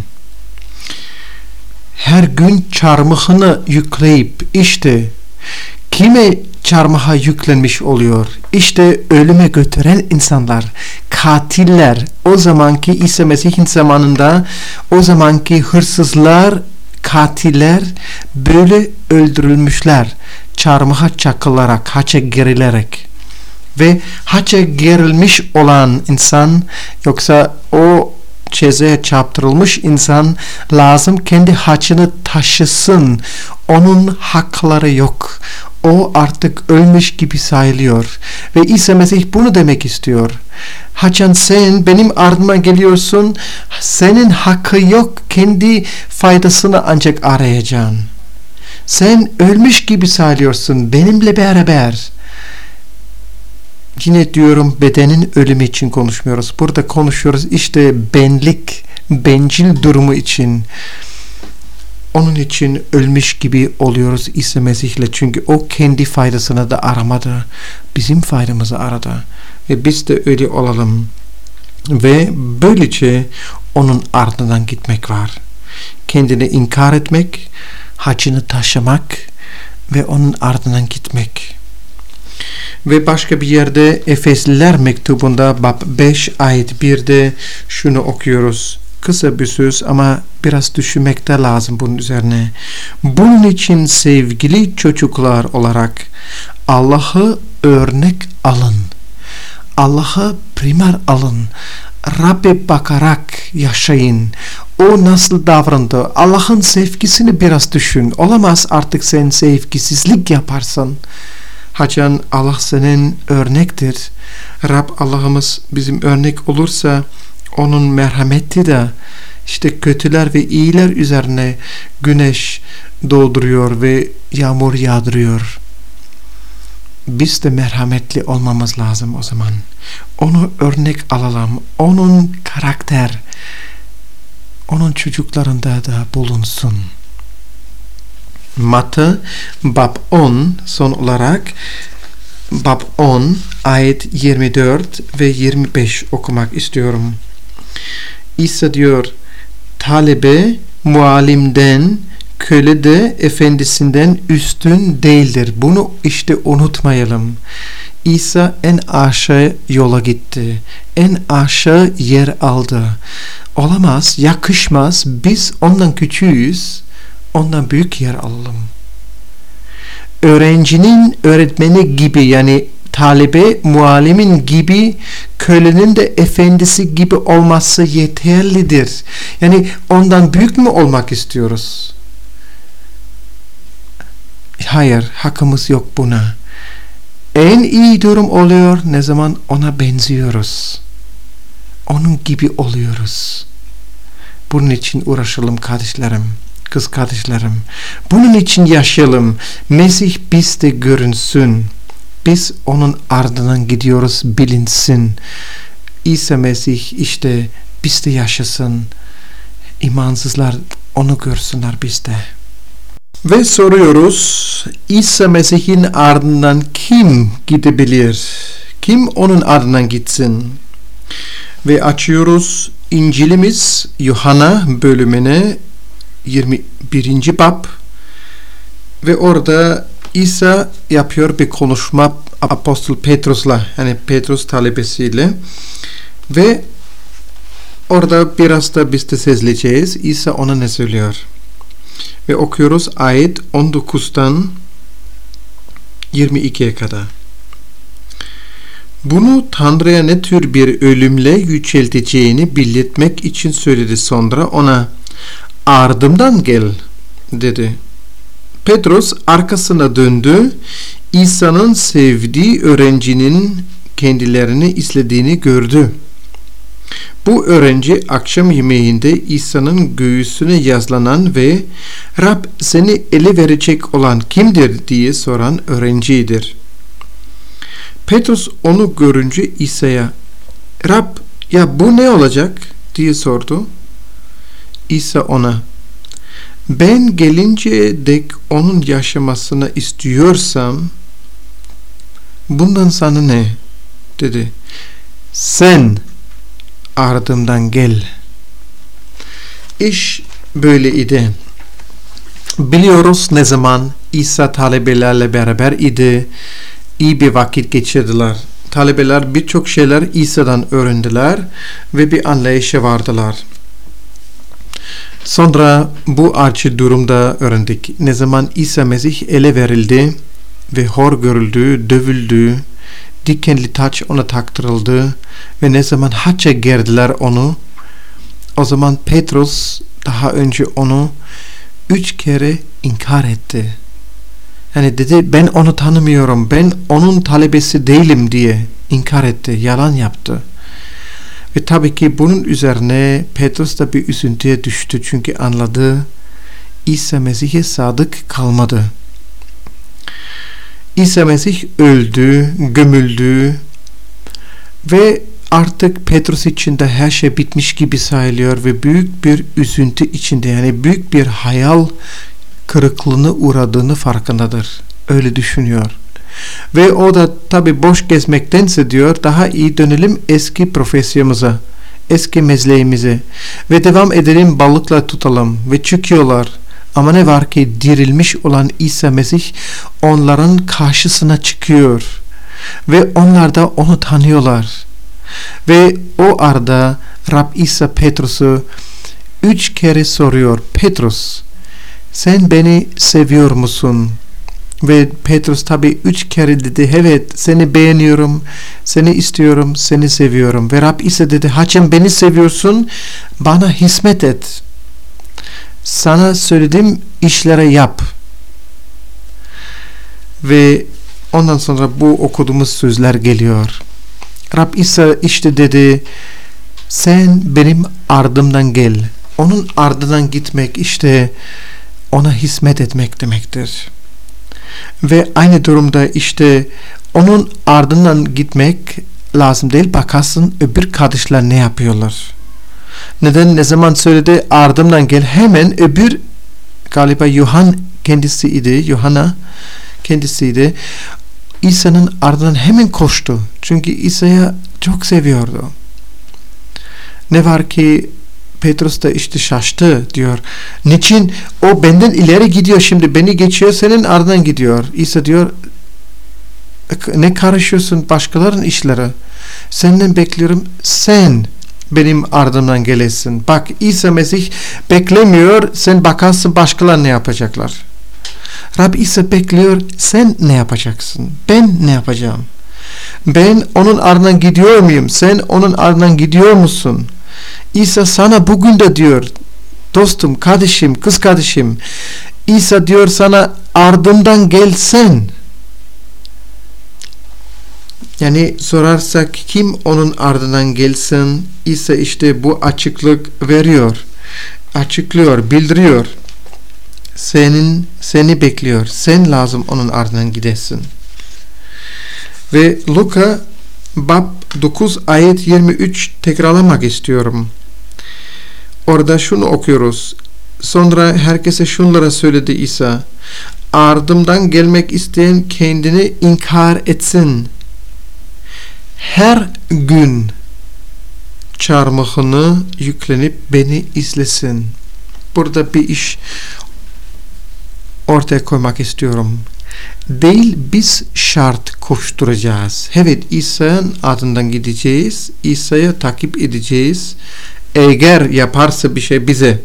Her gün çarmıhını yükleyip işte kime çarmıha yüklenmiş oluyor? İşte ölüme götüren insanlar, katiller. O zamanki İsa Mesih'in zamanında o zamanki hırsızlar, katiller böyle öldürülmüşler. Çarmıha çakılarak, haça gerilerek. Ve haça gerilmiş olan insan, yoksa o cezaya çarptırılmış insan lazım kendi haçını taşısın. Onun hakları yok. O artık ölmüş gibi sayılıyor. Ve İsa Mesih bunu demek istiyor. Haçan sen benim ardıma geliyorsun. Senin hakkı yok. Kendi faydasını ancak arayacaksın. Sen ölmüş gibi sayılıyorsun benimle beraber. Yine diyorum bedenin ölümü için konuşmuyoruz. Burada konuşuyoruz işte benlik, bencil durumu için. Onun için ölmüş gibi oluyoruz İsa Mesih'le. Çünkü o kendi faydasını da aramadı. Bizim faydamızı aradı. Ve biz de öyle olalım. Ve böylece onun ardından gitmek var. Kendini inkar etmek, hacını taşımak ve onun ardından gitmek. Ve başka bir yerde Efesliler mektubunda bab 5 ayet 1'de şunu okuyoruz. Kısa bir söz ama biraz düşünmek de lazım bunun üzerine. Bunun için sevgili çocuklar olarak Allah'ı örnek alın. Allah'ı primer alın. Rabbe bakarak yaşayın. O nasıl davrandı? Allah'ın sevgisini biraz düşün. Olamaz artık sen sevgisizlik yaparsan. Hacan Allah senin örnektir. Rab Allah'ımız bizim örnek olursa onun merhameti de işte kötüler ve iyiler üzerine güneş doğduruyor ve yağmur yağdırıyor. Biz de merhametli olmamız lazım o zaman. Onu örnek alalım. Onun karakter onun çocuklarında da bulunsun. Matta bab 10 son olarak bab 10 ayet 24 ve 25 okumak istiyorum. İsa diyor, talebe muallimden, köle de efendisinden üstün değildir. Bunu işte unutmayalım. İsa en aşağı yola gitti. En aşağı yer aldı. Olamaz, yakışmaz. Biz ondan küçüğüz. Ondan büyük yer alalım. Öğrencinin öğretmeni gibi, yani talebe muallimin gibi, kölenin de efendisi gibi olması yeterlidir. Yani ondan büyük mü olmak istiyoruz? Hayır, hakkımız yok buna. En iyi durum oluyor ne zaman ona benziyoruz. Onun gibi oluyoruz. Bunun için uğraşalım kardeşlerim, kız kardeşlerim. Bunun için yaşayalım. Mesih bizde görünsün. Biz onun ardından gidiyoruz bilinsin. İsa Mesih işte bizde yaşasın. İmansızlar onu görsünler bizde. Ve soruyoruz, İsa Mesih'in ardından kim gidebilir? Kim onun ardından gitsin? Ve açıyoruz İncil'imiz Yuhanna bölümüne 21. bab ve orada İsa yapıyor bir konuşma Apostol Petrus'la, yani Petrus talebesiyle ve orada biraz da biz de sezleyeceğiz. İsa ona ne söylüyor? Ve okuyoruz ayet 19'dan 22'ye kadar. Bunu Tanrı'ya ne tür bir ölümle yücelteceğini belirtmek için söyledi. Sonra ona ardımdan gel dedi. Petrus arkasına döndü. İsa'nın sevdiği öğrencinin kendilerini izlediğini gördü. Bu öğrenci akşam yemeğinde İsa'nın göğsüne yazlanan ve Rab seni ele verecek olan kimdir diye soran öğrencidir. Petrus onu görünce İsa'ya Rab ya bu ne olacak diye sordu. İsa ona ben gelince dek onun yaşamasını istiyorsam bundan sana ne dedi. Sen ardımdan gel. İş böyleydi. Biliyoruz ne zaman İsa talebelerle beraber idi. İyi bir vakit geçirdiler. Talebeler birçok şeyler İsa'dan öğrendiler ve bir anlayışa vardılar. Sonra bu acı durumda öğrendik. Ne zaman İsa Mesih ele verildi ve hor görüldü, dövüldü, dikenli taç ona taktırıldı ve ne zaman hacca gerdiler onu, o zaman Petrus daha önce onu 3 kere inkar etti. Yani dedi ben onu tanımıyorum, ben onun talebesi değilim diye inkar etti, yalan yaptı. Ve tabii ki bunun üzerine Petrus da bir üzüntüye düştü çünkü anladı İsa Mesih'e sadık kalmadı. İsa Mesih öldü, gömüldü ve artık Petrus için de her şey bitmiş gibi sayılıyor ve büyük bir üzüntü içinde, yani büyük bir hayal kırıklığına uğradığını farkındadır. Öyle düşünüyor. Ve o da tabi boş gezmektense diyor daha iyi dönelim eski profesyonumuza, eski mesleğimize ve devam edelim balıkla tutalım ve çıkıyorlar. Ama ne var ki dirilmiş olan İsa Mesih onların karşısına çıkıyor ve onlar da onu tanıyorlar. Ve o arada Rab İsa Petrus'u 3 kere soruyor. Petrus sen beni seviyor musun? Ve Petrus tabi 3 kere dedi evet seni beğeniyorum, seni istiyorum, seni seviyorum. Ve Rab İsa dedi hacım beni seviyorsun, bana hizmet et. Sana söylediğim işlere yap. Ve ondan sonra bu okuduğumuz sözler geliyor. Rab İsa işte dedi sen benim ardımdan gel. Onun ardından gitmek işte ona hizmet etmek demektir. Ve aynı durumda işte onun ardından gitmek lazım değil. Bakarsın öbür kardeşler ne yapıyorlar. Neden ne zaman söyledi ardımdan gel hemen öbür galiba Yuhanna kendisiydi. İsa'nın ardından hemen koştu. Çünkü İsa'ya çok seviyordu. Ne var ki Petrus da işte şaştı diyor. Niçin? O benden ileri gidiyor şimdi. Beni geçiyor senin ardından gidiyor. İsa diyor ne karışıyorsun başkalarının işleri? Senden bekliyorum. Sen benim ardımdan gelesin. Bak İsa Mesih beklemiyor. Sen bakarsın başkalar ne yapacaklar. Rab İsa bekliyor. Sen ne yapacaksın? Ben ne yapacağım? Ben onun ardından gidiyor muyum? Sen onun ardından gidiyor musun? İsa sana bugün de diyor dostum, kardeşim, kız kardeşim İsa diyor sana ardımdan gelsen. Yani sorarsak kim onun ardından gelsin? İsa işte bu açıklık veriyor. Açıklıyor, bildiriyor. Seni bekliyor. Sen lazım onun ardından gidesin. Ve Luka bab 9 ayet 23 tekrarlamak istiyorum. Orada şunu okuyoruz. Sonra herkese şunlara söyledi İsa. Ardımdan gelmek isteyen kendini inkar etsin. Her gün çarmıhını yüklenip beni izlesin. Burada bir iş ortaya koymak istiyorum. Değil biz şart koşturacağız. Evet, İsa'nın adından gideceğiz. İsa'yı takip edeceğiz. Eğer yaparsa bir şey bize.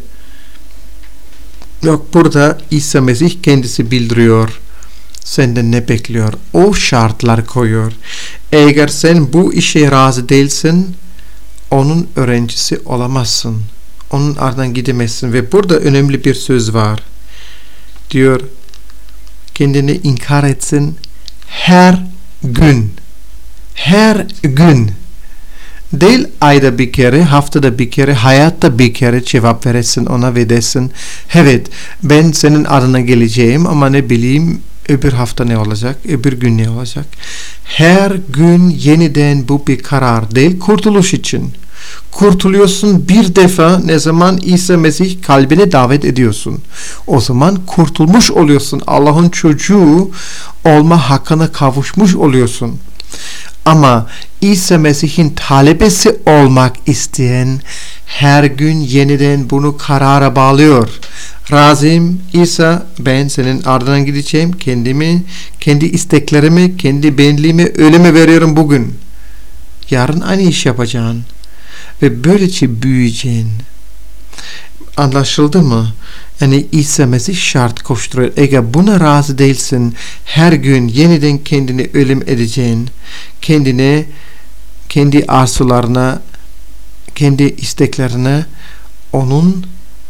Yok, burada İsa Mesih kendisi bildiriyor. Senden ne bekliyor? O şartlar koyuyor. Eğer sen bu işe razı değilsin, onun öğrencisi olamazsın. Onun ardından gidemezsin. Ve burada önemli bir söz var. Diyor, kendini inkar etsin her gün. Her gün. Değil ayda bir kere, haftada bir kere, hayatta bir kere cevap veresin ona ve desin, evet ben senin adına geleceğim ama ne bileyim öbür hafta ne olacak, öbür gün ne olacak. Her gün yeniden bu bir karar değil, kurtuluş için. Kurtuluyorsun bir defa ne zaman İsa Mesih kalbine davet ediyorsun. O zaman kurtulmuş oluyorsun. Allah'ın çocuğu olma hakkına kavuşmuş oluyorsun. Ama İsa Mesih'in talebesi olmak isteyen her gün yeniden bunu karara bağlıyor. Razıyım İsa, ben senin ardından gideceğim. Kendimi, kendi isteklerimi, kendi benliğimi ölüme veriyorum bugün. Yarın aynı iş yapacaksın. Ve böylece büyüyeceksin. Anlaşıldı mı? Yani İsa Mesih şart koşturuyor. Eğer buna razı değilsin, her gün yeniden kendini ölüm edeceksin. Kendine, kendi arzularına, kendi isteklerine onun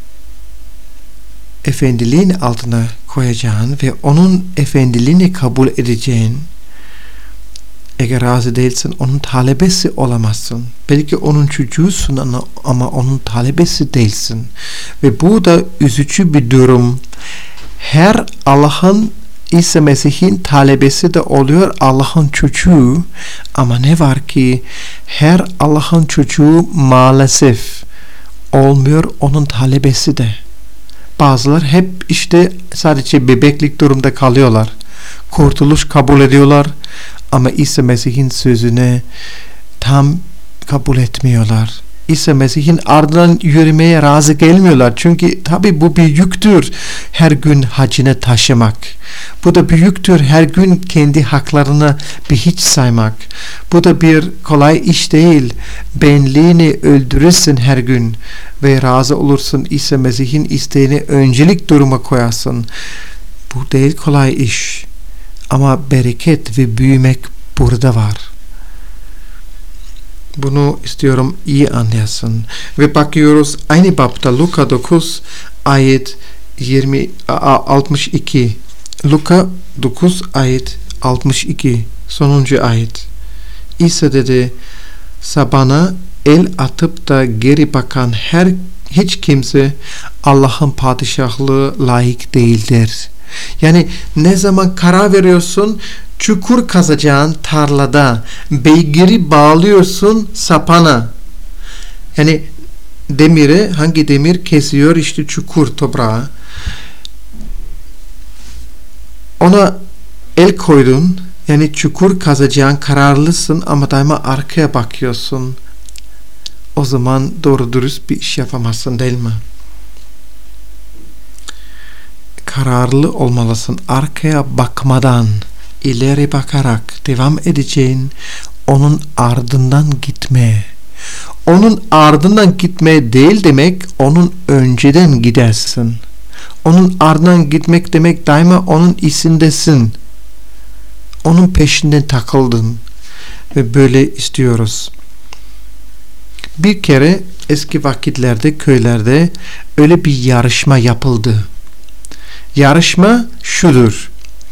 efendiliğin altına koyacaksın ve onun efendiliğini kabul edeceksin. Eğer razı değilsin, onun talebesi olamazsın. Belki onun çocuğusun ama onun talebesi değilsin. Ve bu da üzücü bir durum. Her Allah'ın, İsa Mesih'in talebesi de oluyor Allah'ın çocuğu. Ama ne var ki her Allah'ın çocuğu maalesef olmuyor onun talebesi de. Bazılar hep işte sadece bebeklik durumda kalıyorlar. Kurtuluş kabul ediyorlar. Ama İsa Mesih'in sözüne tam kabul etmiyorlar. İsa Mesih'in ardından yürümeye razı gelmiyorlar. Çünkü tabi bu bir yüktür. Her gün hacine taşımak. Bu da bir yüktür. Her gün kendi haklarını bir hiç saymak. Bu da bir kolay iş değil. Benliğini öldürürsün her gün. Ve razı olursun İsa Mesih'in isteğini öncelik duruma koyarsın. Bu değil kolay iş. Ama bereket ve büyümek burada var. Bunu istiyorum iyi anlayasın. Ve bakıyoruz aynı babda Luka 9 ayet 62. Luka 9 ayet 62. Sonuncu ayet. İsa dedi, sabana el atıp da geri bakan hiç kimse Allah'ın padişahlığı layık değildir. Yani ne zaman karar veriyorsun, çukur kazacağın tarlada beygiri bağlıyorsun sapana. Yani demiri, hangi demir kesiyor işte çukur toprağı. Ona el koydun, yani çukur kazacağın kararlısın ama daima arkaya bakıyorsun. O zaman doğru dürüst bir iş yapamazsın değil mi? Kararlı olmalısın. Arkaya bakmadan, ileri bakarak devam edeceğin, onun ardından gitmeye. Onun ardından gitmeye değil demek, onun önceden gidersin. Onun ardından gitmek demek daima onun izindesin. Onun peşinden takıldın. Ve böyle istiyoruz. Bir kere eski vakitlerde, köylerde öyle bir yarışma yapıldı. Yarışma şudur.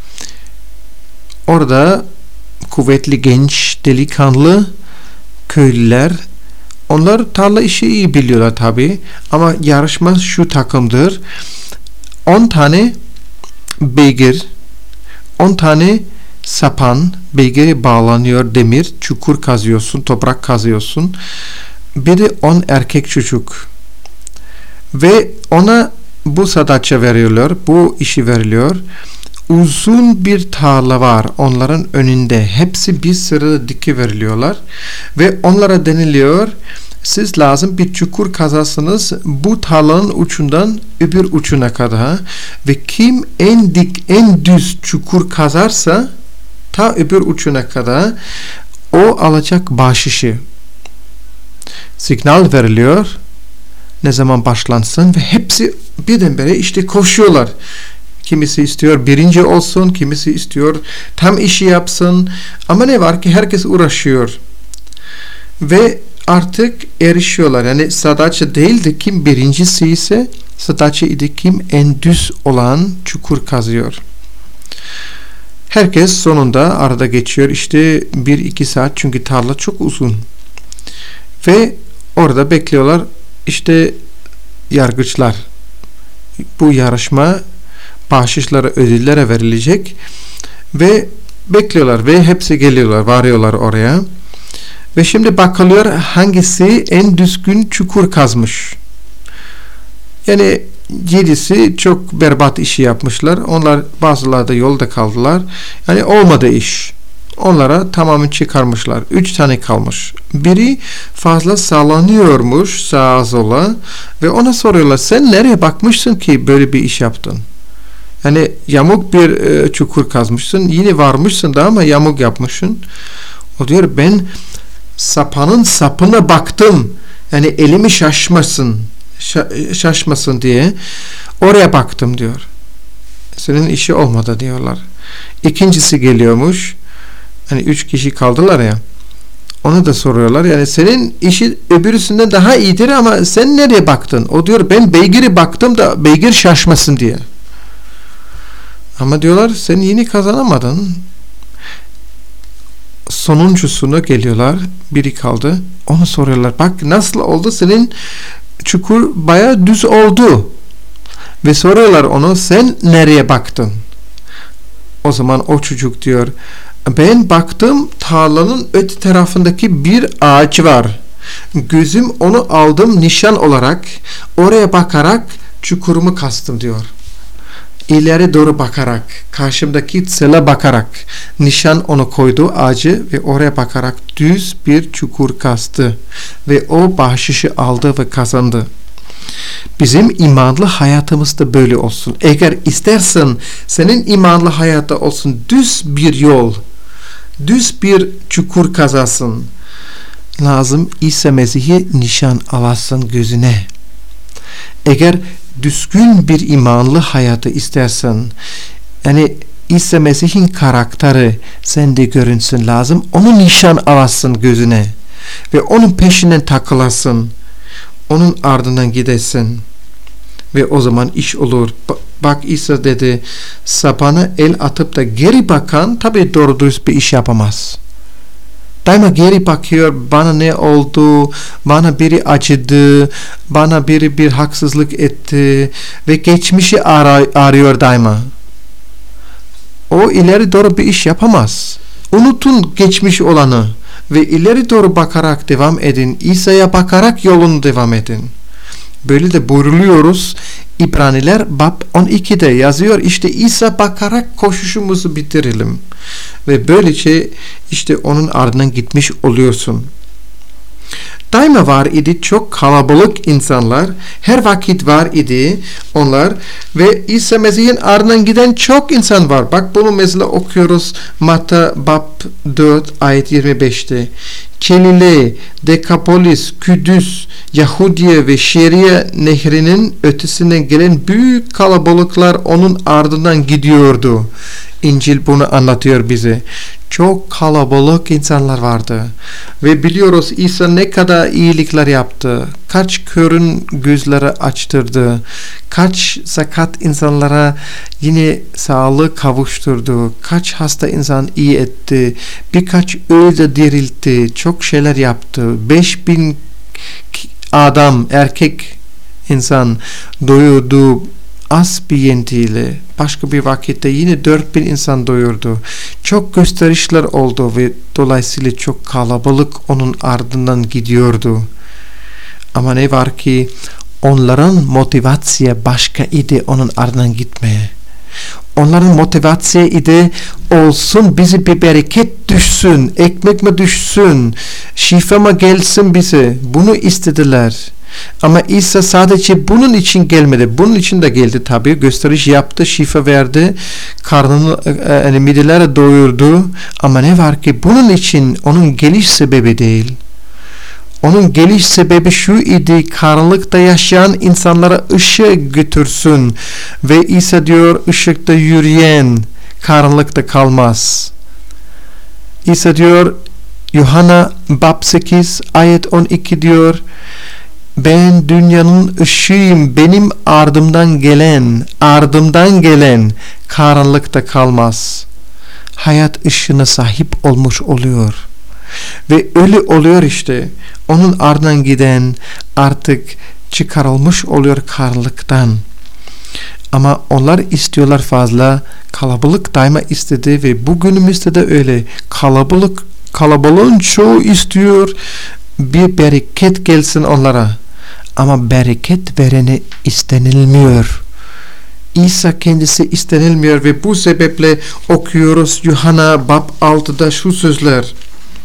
Orada kuvvetli genç delikanlı köylüler, onlar tarla işi iyi biliyorlar tabi, ama yarışma şu takımdır. 10 tane beygir, 10 tane sapan, beygire bağlanıyor demir, çukur kazıyorsun, toprak kazıyorsun. Bir de 10 erkek çocuk. Ve ona bu sadaça veriyorlar, bu işi veriliyor. Uzun bir tarla var onların önünde. Hepsi bir sırada diki veriliyorlar. Ve onlara deniliyor, siz lazım bir çukur kazasınız bu tarlanın ucundan öbür ucuna kadar. Ve kim en dik, en düz çukur kazarsa ta öbür ucuna kadar, o alacak bahşişi. Signal veriliyor ne zaman başlansın ve hepsi birdenbire işte koşuyorlar. Kimisi istiyor birinci olsun, kimisi istiyor tam işi yapsın. Ama ne var ki herkes uğraşıyor. Ve artık erişiyorlar. Yani sadaça değil de kim birincisi ise, sadaça idi kim en düz olan çukur kazıyor. Herkes sonunda arada geçiyor. İşte 1-2 saat, çünkü tarla çok uzun. Ve orada bekliyorlar. İşte yargıçlar. Bu yarışma bahşişlere, ödüllere verilecek ve bekliyorlar ve hepsi geliyorlar, varıyorlar oraya ve şimdi bakılıyor hangisi en düzgün çukur kazmış. Yani 7'si çok berbat işi yapmışlar. Onlar, bazıları da yolda kaldılar. Yani olmadı iş. Onlara tamamen çıkarmışlar. 3 tane kalmış. Biri fazla sallanıyormuş sağa sola ve ona soruyorlar, sen nereye bakmışsın ki böyle bir iş yaptın? Yani yamuk bir çukur kazmışsın. Yine varmışsın da ama yamuk yapmışsın. O diyor, ben sapanın sapına baktım. Yani elimi şaşmasın diye oraya baktım diyor. Senin işi olmadı diyorlar. İkincisi geliyormuş. Hani 3 kişi kaldılar ya. Onu da soruyorlar. Yani senin işi öbürüsünden daha iyidir ama sen nereye baktın? O diyor, ben beygire baktım da beygir şaşmasın diye. Ama diyorlar, sen yine kazanamadın. Sonuncusuna geliyorlar. Biri kaldı. Onu soruyorlar. Bak nasıl oldu? Senin çukur bayağı düz oldu. Ve soruyorlar onu, sen nereye baktın? O zaman o çocuk diyor, ben baktım, tarlanın öte tarafındaki bir ağaç var. Gözüm onu aldım nişan olarak. Oraya bakarak çukurumu kastım diyor. İleri doğru bakarak, karşımdaki sele bakarak nişan onu koydu ağacı ve oraya bakarak düz bir çukur kastı ve o bahşişi aldı ve kazandı. Bizim imanlı hayatımızda böyle olsun. Eğer istersen senin imanlı hayatta olsun düz bir yol, düz bir çukur kazasın, lazım İsa Mesih'i nişan alasın gözüne. Eğer düzgün bir imanlı hayatı istersen, yani İsa Mesih'in karakteri sende görünsün, lazım onu nişan alasın gözüne ve onun peşinden takılasın, onun ardından gidesin ve o zaman iş olur. Bak İsa dedi, sapana el atıp da geri bakan tabi doğru dürüst bir iş yapamaz. Daima geri bakıyor, bana ne oldu, bana biri acıdı, bana biri bir haksızlık etti ve geçmişi arıyor daima. O ileri doğru bir iş yapamaz. Unutun geçmiş olanı ve ileri doğru bakarak devam edin. İsa'ya bakarak yolunu devam edin. Böyle de buyruluyoruz. İbraniler bab 12'de yazıyor, işte İsa bakarak koşuşumuzu bitirelim. Ve böylece işte onun ardından gitmiş oluyorsun. Daima var idi çok kalabalık insanlar. Her vakit var idi onlar. Ve İsa Mesih'in ardından giden çok insan var. Bak bunu mesela okuyoruz Matta bab 4 ayet 25'te. Kelile, Dekapolis, Küdüs, Yahudiye ve Şeria nehrinin ötesinden gelen büyük kalabalıklar onun ardından gidiyordu. İncil bunu anlatıyor bize. Çok kalabalık insanlar vardı. Ve biliyoruz İsa ne kadar iyilikler yaptı. kaç körün gözleri açtırdı, kaç sakat insanlara yine sağlık kavuşturdu, kaç hasta insan iyi etti, birkaç ölü diriltti, çok şeyler yaptı. 5000 adam, erkek insan doyurdu az bir yentiyle. Başka bir vakitte yine 4000 insan doyurdu. Çok gösterişler oldu ve dolayısıyla çok kalabalık onun ardından gidiyordu. Ama ne var ki onların motivasyonu başka idi onun ardından gitmeye. Onların motivasyonu idi olsun bize bir bereket düşsün, ekmek mi düşsün, şifa mı gelsin bize. Bunu istediler. Ama İsa sadece bunun için gelmedi. Bunun için de geldi tabii. Gösteriş yaptı, şifa verdi. Karnını, mideleri doyurdu. Ama ne var ki bunun için onun geliş sebebi değil. Onun geliş sebebi şu idi, karanlıkta yaşayan insanlara ışık götürsün. Ve İsa diyor, ışıkta yürüyen karanlıkta kalmaz. İsa diyor, Yuhanna bab 8 ayet 12 diyor, ben dünyanın ışığıyım, benim ardımdan gelen karanlıkta kalmaz. Hayat ışığına sahip olmuş oluyor. Ve öyle oluyor işte. Onun ardından giden artık çıkarılmış oluyor karanlıktan. Ama onlar istiyorlar fazla. Kalabalık daima istedi ve bugünümüzde de öyle. Kalabalığın çoğu istiyor bir bereket gelsin onlara. Ama bereket vereni istenilmiyor. İsa kendisi istenilmiyor ve bu sebeple okuyoruz Yuhanna bab 6'da şu sözler.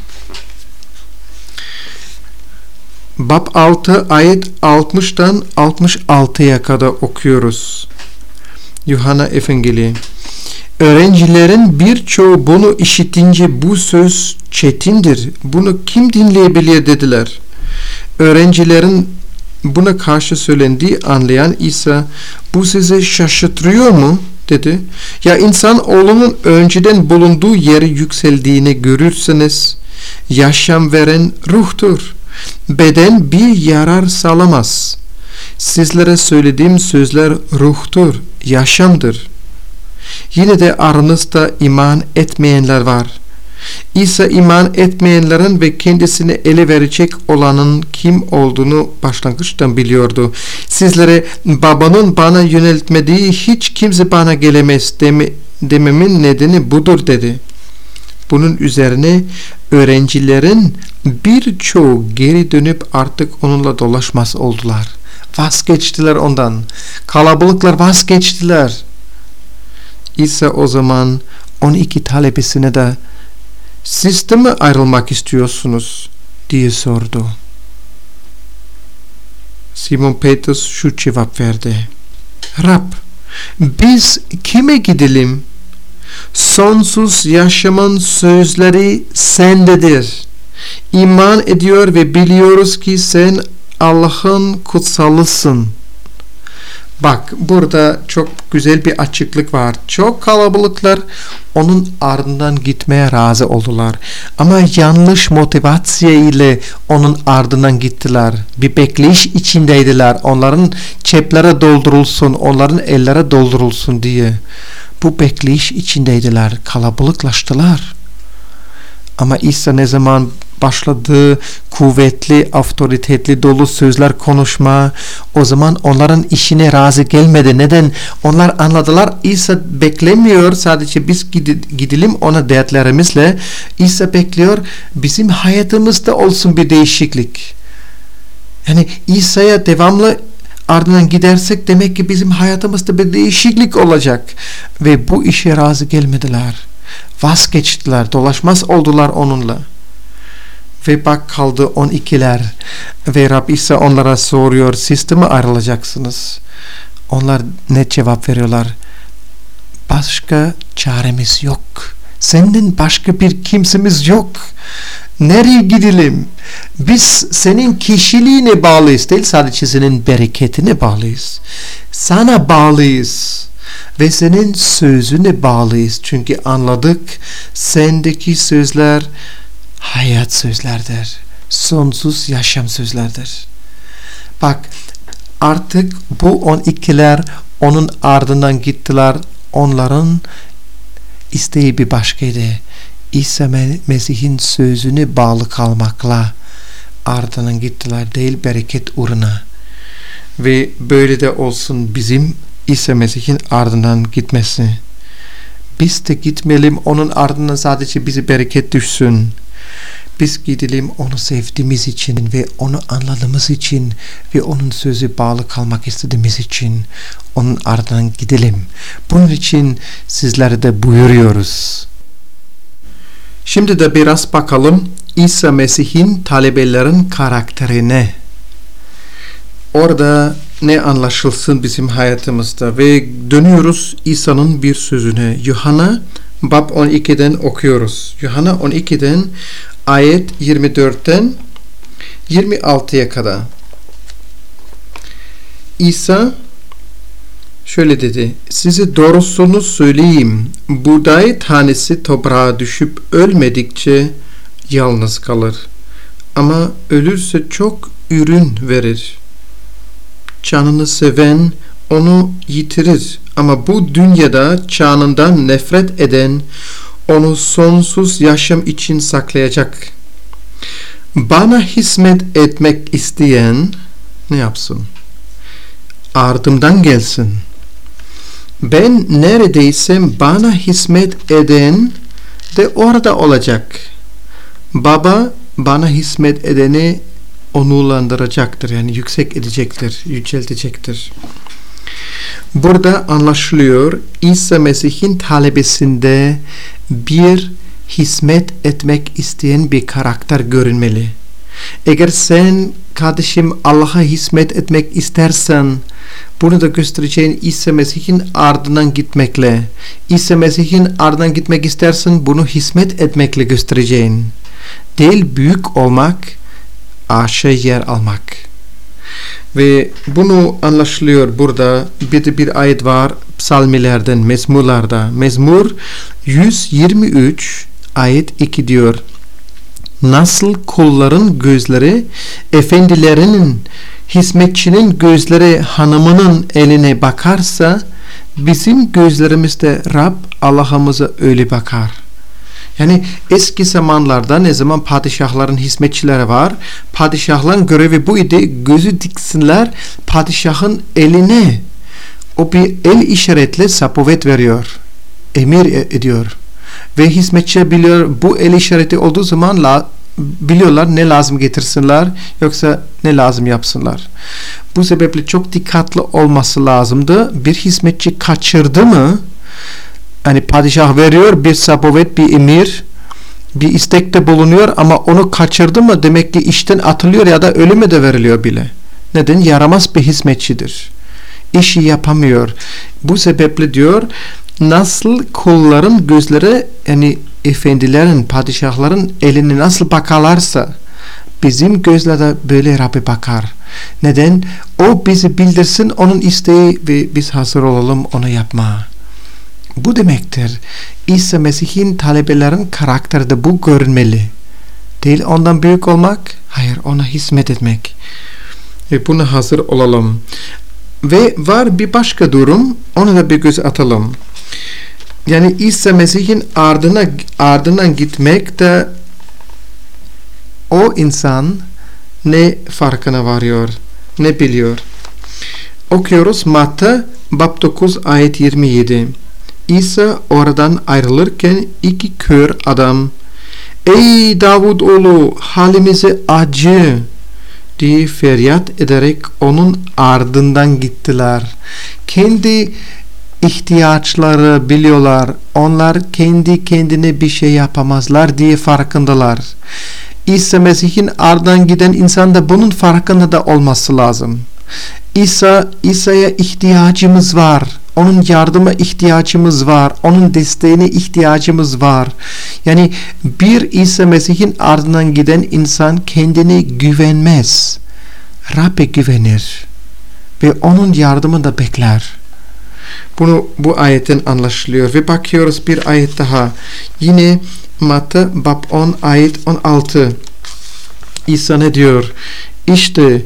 Bab 6 ayet 60'dan 66'ya kadar okuyoruz. Yuhanna Evangeli. Öğrencilerin birçoğu bunu işitince bu söz çetindir. Bunu kim dinleyebilir dediler. Öğrencilerin buna karşı söylendiği anlayan İsa, bu sizi şaşırtıyor mu? dedi. Ya insan oğlunun önceden bulunduğu yere yükseldiğini görürseniz, yaşam veren ruhtur. Beden bir yarar sağlamaz. Sizlere söylediğim sözler ruhtur, yaşamdır. Yine de aranızda iman etmeyenler var. İsa iman etmeyenlerin ve kendisini ele verecek olanın kim olduğunu başlangıçtan biliyordu. Sizlere babanın bana yöneltmediği hiç kimse bana gelemez dememin nedeni budur dedi. Bunun üzerine öğrencilerin birçoğu geri dönüp artık onunla dolaşmaz oldular. Vazgeçtiler ondan. Kalabalıklar vazgeçtiler. İsa o zaman 12 talebesine de siz de mi ayrılmak istiyorsunuz diye sordu. Simon Petrus şu cevap verdi. Rab, biz kime gidelim? Sonsuz yaşamın sözleri sendedir. İman ediyor ve biliyoruz ki sen Allah'ın kutsalısın. Bak burada çok güzel bir açıklık var. Çok kalabalıklar onun ardından gitmeye razı oldular. Ama yanlış motivasyon ile onun ardından gittiler. Bir bekleyiş içindeydiler. Onların cepleri doldurulsun, onların elleri doldurulsun diye. Bu bekleyiş içindeydiler. Kalabalıklaştılar. Ama İsa ne zaman başladı kuvvetli, otoritetli dolu sözler konuşma, o zaman onların işine razı gelmedi. Neden? Onlar anladılar İsa beklemiyor sadece biz gidelim ona dertlerimizle. İsa bekliyor bizim hayatımızda olsun bir değişiklik. Yani İsa'ya devamlı ardından gidersek demek ki bizim hayatımızda bir değişiklik olacak. Ve bu işe razı gelmediler. Vazgeçtiler, dolaşmaz oldular onunla. Ve bak kaldı 12'ler ve Rab İsa onlara soruyor, siz de mi ayrılacaksınız? Onlar ne cevap veriyorlar? Başka çaremiz yok. Senden başka bir kimsemiz yok. Nereye gidelim? Biz senin kişiliğine bağlıyız değil, sadece senin bereketine bağlıyız. Sana bağlıyız. Ve senin sözüne bağlıyız. Çünkü anladık sendeki sözler hayat sözlerdir. Sonsuz yaşam sözlerdir. Bak, artık bu 12'ler onun ardından gittiler. Onların isteği bir başkaydı. İsa Mesih'in sözüne bağlı kalmakla ardından gittiler, değil bereket uğruna. Ve böyle de olsun bizim İsa Mesih'in ardından gitmesi. Biz de gitmeyelim onun ardından sadece bize bereket düşsün. Biz gidelim onu sevdiğimiz için ve onu anladığımız için ve onun sözü bağlı kalmak istediğimiz için onun ardından gidelim. Bunun için sizlere de buyuruyoruz. Şimdi de biraz bakalım İsa Mesih'in talebelerin karakterine. Orada ne anlaşılsın bizim hayatımızda ve dönüyoruz İsa'nın bir sözüne. Yuhanna bab 12'den okuyoruz. Yuhanna 12'den ayet 24'ten 26'ya kadar. İsa şöyle dedi: size doğrusunu söyleyeyim, buğday tanesi toprağa düşüp ölmedikçe yalnız kalır. Ama ölürse çok ürün verir. Canını seven onu yitirir. Ama bu dünyada canından nefret eden onu sonsuz yaşam için saklayacak. Bana hizmet etmek isteyen ne yapsın? Ardımdan gelsin. Ben neredeysem bana hizmet eden de orada olacak. Baba bana hizmet edeni onurlandıracaktır. Yani yüksek edecektir, yüceltecektir. Burada anlaşılıyor, İsa Mesih'in talebesinde bir hizmet etmek isteyen bir karakter görünmeli. Eğer sen kardeşim Allah'a hizmet etmek istersen, bunu da göstereceğin İsa Mesih'in ardından gitmekle. İsa Mesih'in ardından gitmek istersen bunu hizmet etmekle göstereceğin. Değil büyük olmak, aşağı yer almak. Ve bunu anlaşılıyor burada. Bir ayet var psalmilerden, mezmurlarda. Mezmur 123 ayet 2 diyor: nasıl kulların gözleri efendilerinin, hizmetçinin gözleri hanımının eline bakarsa, bizim gözlerimiz de Rab Allah'ımıza öyle bakar. Yani eski zamanlarda ne zaman padişahların hizmetçileri var, padişahların görevi bu idi, gözü diksinler padişahın eline. O bir el işaretle sapovet veriyor, emir ediyor. Ve hizmetçi biliyor, bu el işareti olduğu zaman biliyorlar ne lazım getirsinler, yoksa ne lazım yapsınlar. Bu sebeple çok dikkatli olması lazımdı. Bir hizmetçi kaçırdı mı, hani padişah veriyor bir sapovet, bir emir, bir istekte bulunuyor ama onu kaçırdı mı demek ki işten atılıyor ya da ölüme de veriliyor bile. Neden? Yaramaz bir hizmetçidir. İşi yapamıyor. Bu sebeple diyor, nasıl kulların gözleri, yani efendilerin, padişahların eline nasıl bakarlarsa bizim gözler de böyle Rabbi bakar. Neden? O bizi bildirsin onun isteği ve biz hazır olalım onu yapmaya. Bu demektir. İsa Mesih'in talebelerin karakteri de bu görünmeli. Değil ondan büyük olmak, hayır ona hizmet etmek. Ve buna hazır olalım. Ve var bir başka durum, ona da bir göz atalım. Yani İsa Mesih'in ardından gitmek de o insan ne farkına varıyor, ne biliyor. Okuyoruz Matta bab 9 ayet 27. İsa oradan ayrılırken iki kör adam, ey Davud oğlu halimize acı diye feryat ederek onun ardından gittiler. Kendi ihtiyaçları biliyorlar. Onlar kendi kendine bir şey yapamazlar diye farkındalar. İsa Mesih'in ardından giden insan da bunun farkında da olması lazım. İsa'ya ihtiyacımız var. Onun yardıma ihtiyacımız var. Onun desteğine ihtiyacımız var. Yani bir İsa Mesih'in ardından giden insan kendine güvenmez. Rabbe güvenir. Ve onun yardımını da bekler. Bu ayetten anlaşılıyor. Ve bakıyoruz bir ayet daha. Yine Matta bab 10 ayet 16. İsa ne diyor? İşte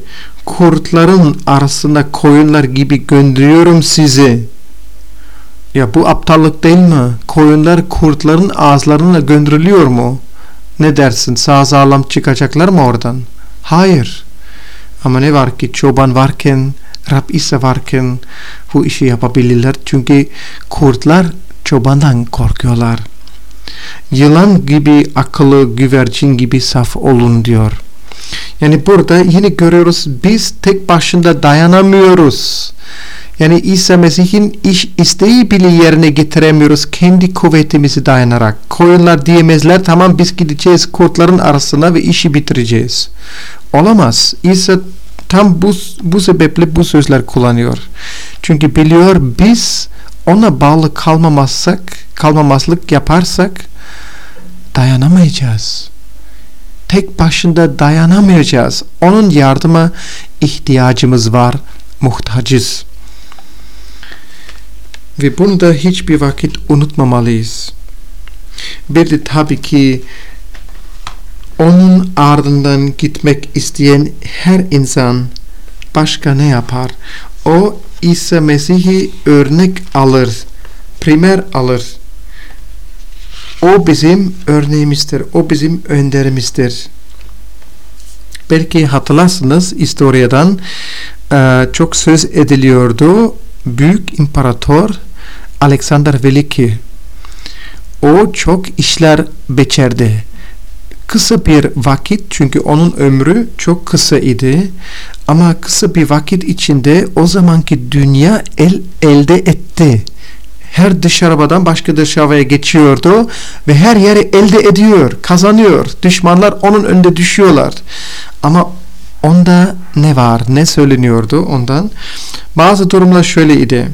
kurtların arasında koyunlar gibi gönderiyorum sizi. Ya bu aptallık değil mi? Koyunlar kurtların ağızlarına gönderiliyor mu? Ne dersin? Sağ sağlam çıkacaklar mı oradan? Hayır. Ama ne var ki çoban varken, Rab İsa varken bu işi yapabilirler. Çünkü kurtlar çobandan korkuyorlar. Yılan gibi akıllı, güvercin gibi saf olun diyor. Yani burada yine görüyoruz, biz tek başına dayanamıyoruz. Yani İsa Mesih'in isteği bile yerine getiremiyoruz kendi kuvvetimizi dayanarak. Koyunlar diyemezler, tamam biz gideceğiz kurtların arasına ve işi bitireceğiz. Olamaz. İsa tam bu sebeple bu sözler kullanıyor. Çünkü biliyor, biz ona bağlı kalmamazlık yaparsak dayanamayacağız. Tek başına dayanamayacağız. Onun yardıma ihtiyacımız var, muhtacız. Ve bunu da hiçbir vakit unutmamalıyız. Bir de tabii ki onun ardından gitmek isteyen her insan başka ne yapar? O İsa Mesih'i örnek alır, primer alır. O bizim örneğimizdir, o bizim önderimizdir. Belki hatırlarsınız, historiadan çok söz ediliyordu. Büyük imparator Alexander Veliki. O çok işler becerdi. Kısa bir vakit, çünkü onun ömrü çok kısa idi, ama kısa bir vakit içinde o zamanki dünya elde etti. Her dış arabadan başka dış arabaya geçiyordu ve her yeri elde ediyor, kazanıyor. Düşmanlar onun önünde düşüyorlar. Ama onda ne var, ne söyleniyordu ondan? Bazı durumlar şöyleydi.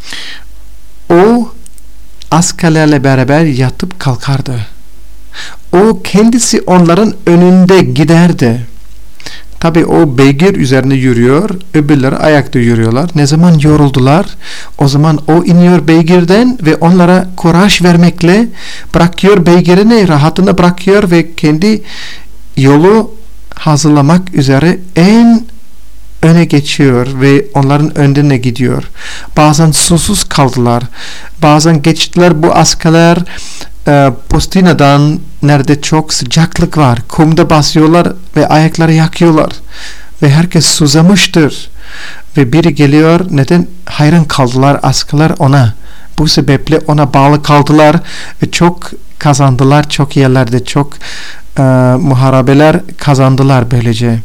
O askerlerle beraber yatıp kalkardı. O kendisi onların önünde giderdi. Tabi o beygir üzerine yürüyor, öbürleri ayakta yürüyorlar. Ne zaman yoruldular, o zaman o iniyor beygirden ve onlara kuraj vermekle bırakıyor beygirini, rahatına bırakıyor ve kendi yolu hazırlamak üzere en öne geçiyor ve onların önüne gidiyor. Bazen susuz kaldılar. Bazen geçtiler bu askerler Pustina'dan, nerede çok sıcaklık var. Kumda basıyorlar ve ayakları yakıyorlar. Ve herkes susamıştır. Ve biri geliyor, neden? Hayran kaldılar askerler ona. Bu sebeple ona bağlı kaldılar ve çok kazandılar. Çok yerlerde çok muharebeler kazandılar böylece.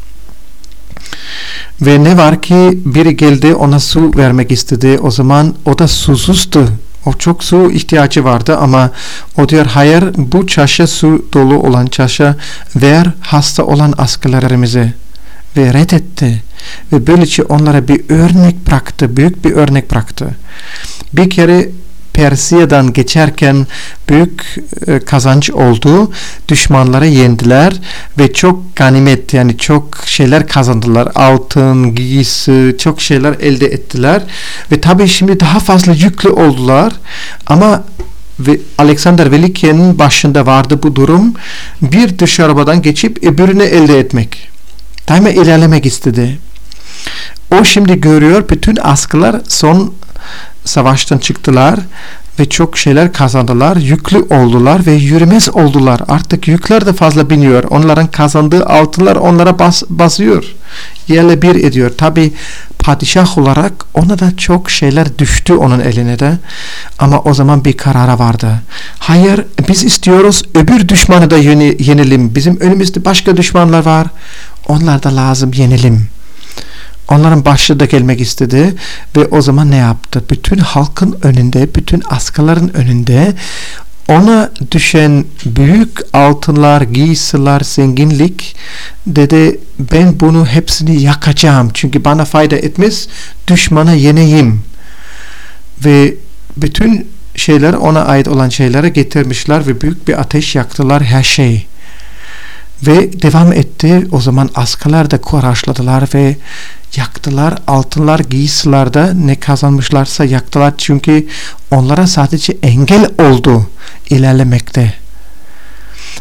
Ve ne var ki biri geldi, ona su vermek istedi. O zaman o da susuzdu. O çok su ihtiyacı vardı ama o diyor, hayır, bu çaşa, su dolu olan çaşa ver hasta olan askerlerimize. Ve reddetti. Ve böylece onlara bir örnek bıraktı. Büyük bir örnek bıraktı. Bir kere Persiya'dan geçerken büyük kazanç oldu. Düşmanları yendiler ve çok ganimet, yani çok şeyler kazandılar. Altın, giysi, çok şeyler elde ettiler. Ve tabii şimdi daha fazla yüklü oldular. Ama ve Alexander Veliki'nin başında vardı bu durum. Bir dış arabadan geçip öbürünü elde etmek. Daima ilerlemek istedi. O şimdi görüyor, bütün askerler son savaştan çıktılar ve çok şeyler kazandılar, yüklü oldular ve yürümez oldular. Artık yükler de fazla biniyor. Onların kazandığı altınlar onlara basıyor. Yerle bir ediyor. Tabi padişah olarak ona da çok şeyler düştü onun eline de. Ama o zaman bir karara vardı. Hayır, biz istiyoruz öbür düşmanı da yenelim. Bizim önümüzde başka düşmanlar var. Onlar da lazım, yenelim. Onların başı da gelmek istedi ve o zaman ne yaptı? Bütün halkın önünde, bütün askerlerin önünde ona düşen büyük altınlar, giysiler, zenginlik dedi, ben bunu hepsini yakacağım. Çünkü bana fayda etmez, düşmana yeneyim. Ve bütün şeyler, ona ait olan şeylere getirmişler ve büyük bir ateş yaktılar her şey. Ve devam etti. O zaman askerler de kuraşladılar ve yaktılar. Altınlar, giysilerde ne kazanmışlarsa yaktılar. Çünkü onlara sadece engel oldu ilerlemekte.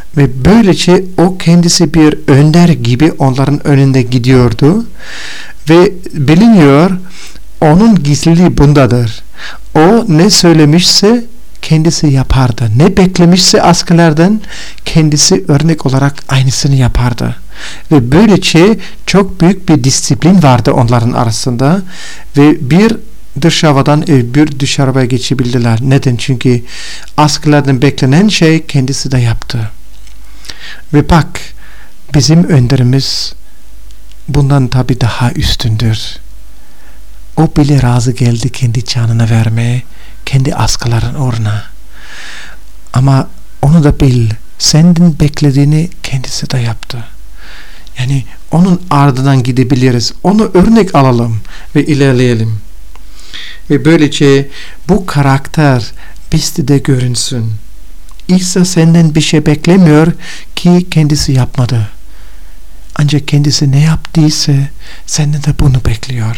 Ve böylece o kendisi bir önder gibi onların önünde gidiyordu. Ve biliniyor, onun gizliliği bundadır. O ne söylemişse kendisi yapardı. Ne beklemişse askerlerden kendisi örnek olarak aynısını yapardı. Ve böylece çok büyük bir disiplin vardı onların arasında. Ve bir dış havadan bir dış arabaya geçebildiler. Neden? Çünkü askerlerden beklenen şey kendisi de yaptı. Ve bak, bizim önderimiz bundan tabii daha üstündür. O bile razı geldi kendi canını vermeye, kendi askerlerin uğruna. Ama onu da bil, senden beklediğini kendisi de yaptı. Yani onun ardından gidebiliriz. Onu örnek alalım ve ilerleyelim. Ve böylece bu karakter bizde de görünsün. İsa senden bir şey beklemiyor ki kendisi yapmadı. Ancak kendisi ne yaptıysa senden de bunu bekliyor.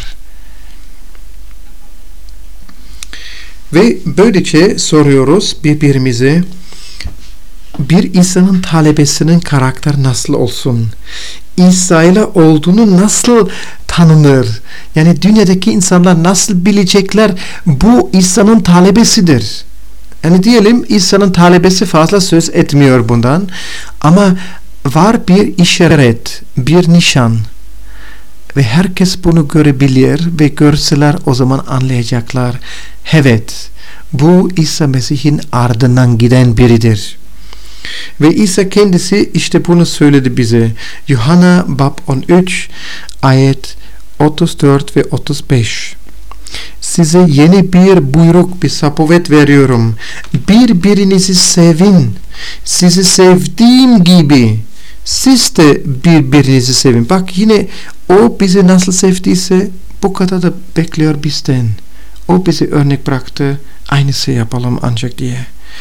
Ve böylece soruyoruz birbirimize, bir İsa'nın talebesinin karakter nasıl olsun? İsa ile olduğunu nasıl tanınır? Yani dünyadaki insanlar nasıl bilecekler bu İsa'nın talebesidir? Yani diyelim İsa'nın talebesi fazla söz etmiyor bundan. Ama var bir işaret, bir nişan. Ve herkes bunu görebilir ve görseler o zaman anlayacaklar. Evet, bu İsa Mesih'in ardından giden biridir. Ve İsa kendisi işte bunu söyledi bize. Yuhanna bab 13 ayet 34 ve 35. Size yeni bir buyruk, bir sapovet veriyorum. Birbirinizi sevin. Sizi sevdiğim gibi siz de birbirinizi sevin. Bak yine o bizi nasıl sevdiyse bu kadar da bekliyor bizden. O bizi örnek bıraktı. Aynısı yapalım ancak diye.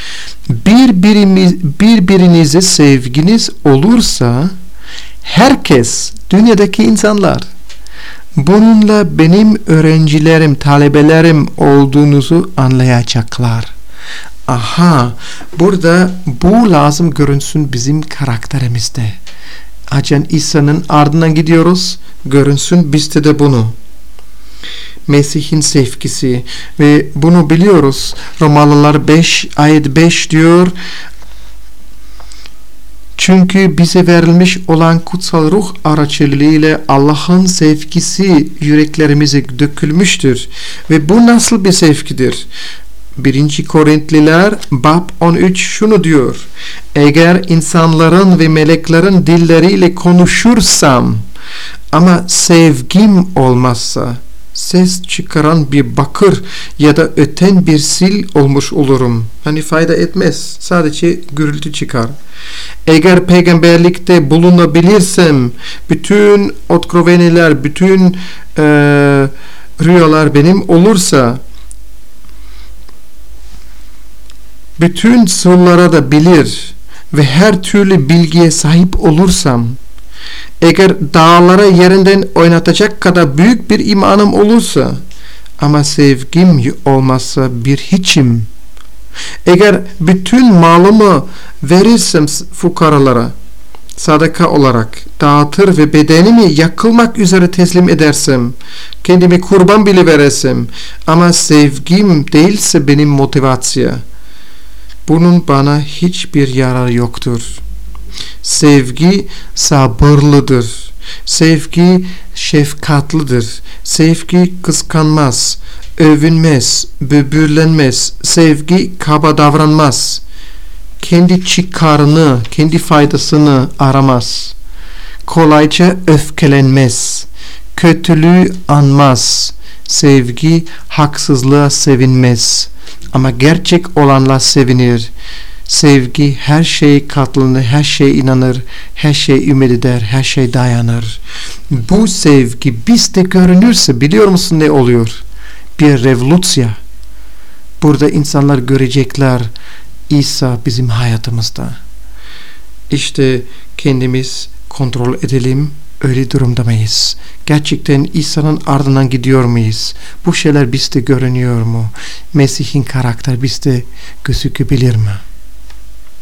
Birbirinize sevginiz olursa herkes, dünyadaki insanlar bununla benim öğrencilerim, talebelerim olduğunuzu anlayacaklar. Aha, burada bu lazım görünsün bizim karakterimizde. Hacen İsa'nın ardından gidiyoruz, görünsün bizde de bunu. Mesih'in sevgisi ve bunu biliyoruz. Romalılar 5 ayet 5 diyor. Çünkü bize verilmiş olan kutsal ruh aracılığıyla Allah'ın sevgisi yüreklerimize dökülmüştür. Ve bu nasıl bir sevgidir? 1. Korintliler bab 13 şunu diyor. Eğer insanların ve meleklerin dilleriyle konuşursam ama sevgim olmazsa ses çıkaran bir bakır ya da öten bir sil olmuş olurum. Hani fayda etmez. Sadece gürültü çıkar. Eğer peygamberlikte bulunabilirsem bütün otkroveniler, bütün rüyalar benim olursa, bütün sırlara da bilir ve her türlü bilgiye sahip olursam, eğer dağlara yerinden oynatacak kadar büyük bir imanım olursa ama sevgim olmazsa bir hiçim. Eğer bütün malımı verirsem fukaralara sadaka olarak dağıtır ve bedenimi yakılmak üzere teslim edersem, kendimi kurban bile veresem ama sevgim değilse benim motivasyon, bunun bana hiçbir yararı yoktur. Sevgi sabırlıdır. Sevgi şefkatlidir. Sevgi kıskanmaz, övünmez, böbürlenmez. Sevgi kaba davranmaz. Kendi çıkarını, kendi faydasını aramaz. Kolayca öfkelenmez. Kötülüğü anmaz. Sevgi haksızlığa sevinmez. Ama gerçek olanla sevinir. Sevgi her şeye katlanır, her şeye inanır, her şeye ümit eder, her şeye dayanır. Bu sevgi bizde görünürse biliyor musun ne oluyor? Bir revolüsyon. Burada insanlar görecekler İsa bizim hayatımızda. İşte kendimiz kontrol edelim. Öyle durumda mıyız? Gerçekten İsa'nın ardından gidiyor muyuz? Bu şeyler bizde görünüyor mu? Mesih'in karakter bizde gözükebilir mi?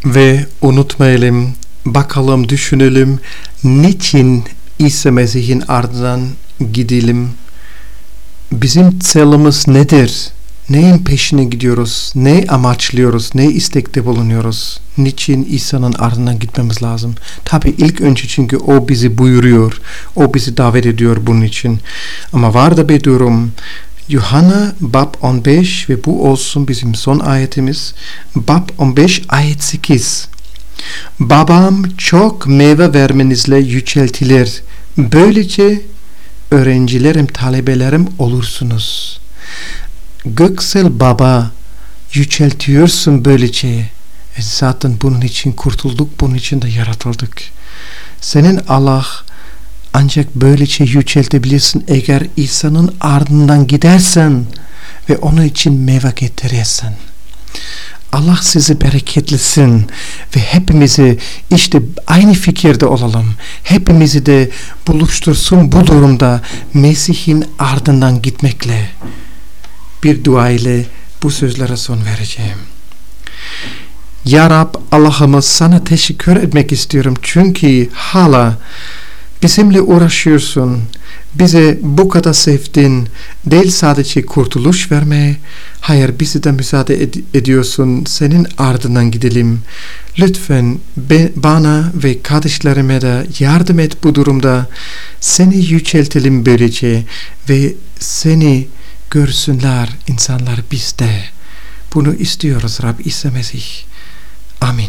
Ve unutmayalım, bakalım, düşünelim, niçin İsa Mesih'in ardından gidelim? Bizim celimiz nedir? Neyin peşine gidiyoruz? Ne amaçlıyoruz? Ne istekte bulunuyoruz? Niçin İsa'nın ardından gitmemiz lazım? Tabii ilk önce çünkü O bizi buyuruyor. O bizi davet ediyor bunun için. Ama var da bir durum. Yuhanna bab 15 ve bu olsun bizim son ayetimiz. Bab 15 ayet 8. Babam çok meyve vermenizle yüceltilir. Böylece öğrencilerim, talebelerim olursunuz. Göksel Baba, yüceltiyorsun böylece. Zaten bunun için kurtulduk, bunun için de yaratıldık. Senin Allah ancak böylece yüceltebilirsin eğer İsa'nın ardından gidersen ve onun için meyve getirirsen. Allah sizi bereketlesin ve hepimizi işte aynı fikirde olalım. Hepimizi de buluştursun bu durumda Mesih'in ardından gitmekle. Bir dua ile bu sözlere son vereceğim. Ya Rab, Allah'ıma sana teşekkür etmek istiyorum. Çünkü hala bizimle uğraşıyorsun. Bize bu kadar sevdin. Değil sadece kurtuluş vermeye. Hayır, bizi de müsaade ediyorsun. Senin ardından gidelim. Lütfen bana ve kardeşlerime de yardım et bu durumda. Seni yüceltelim böylece ve seni görsünler insanlar bizde. Bunu istiyoruz Rab İsa Mesih. Amin.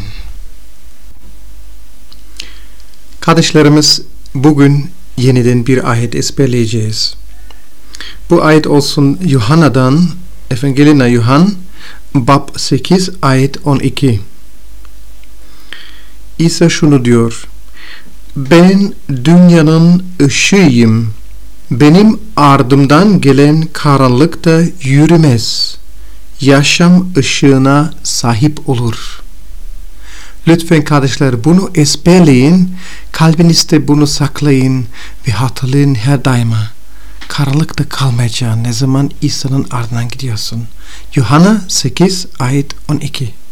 Kardeşlerimiz, bugün yeniden bir ayet ezberleyeceğiz. Bu ayet olsun Yuhanna'dan, Evangelina Yuhann, bab 8, ayet 12. İsa şunu diyor: Ben dünyanın ışığıyım. Benim ardımdan gelen karanlıkta yürümez. Yaşam ışığına sahip olur. Lütfen kardeşler bunu ezberleyin, kalbinizde bunu saklayın ve hatırlayın her daima. Karanlıkta kalmayacağın ne zaman İsa'nın ardından gidiyorsun. Yuhanna 8 ayet 12.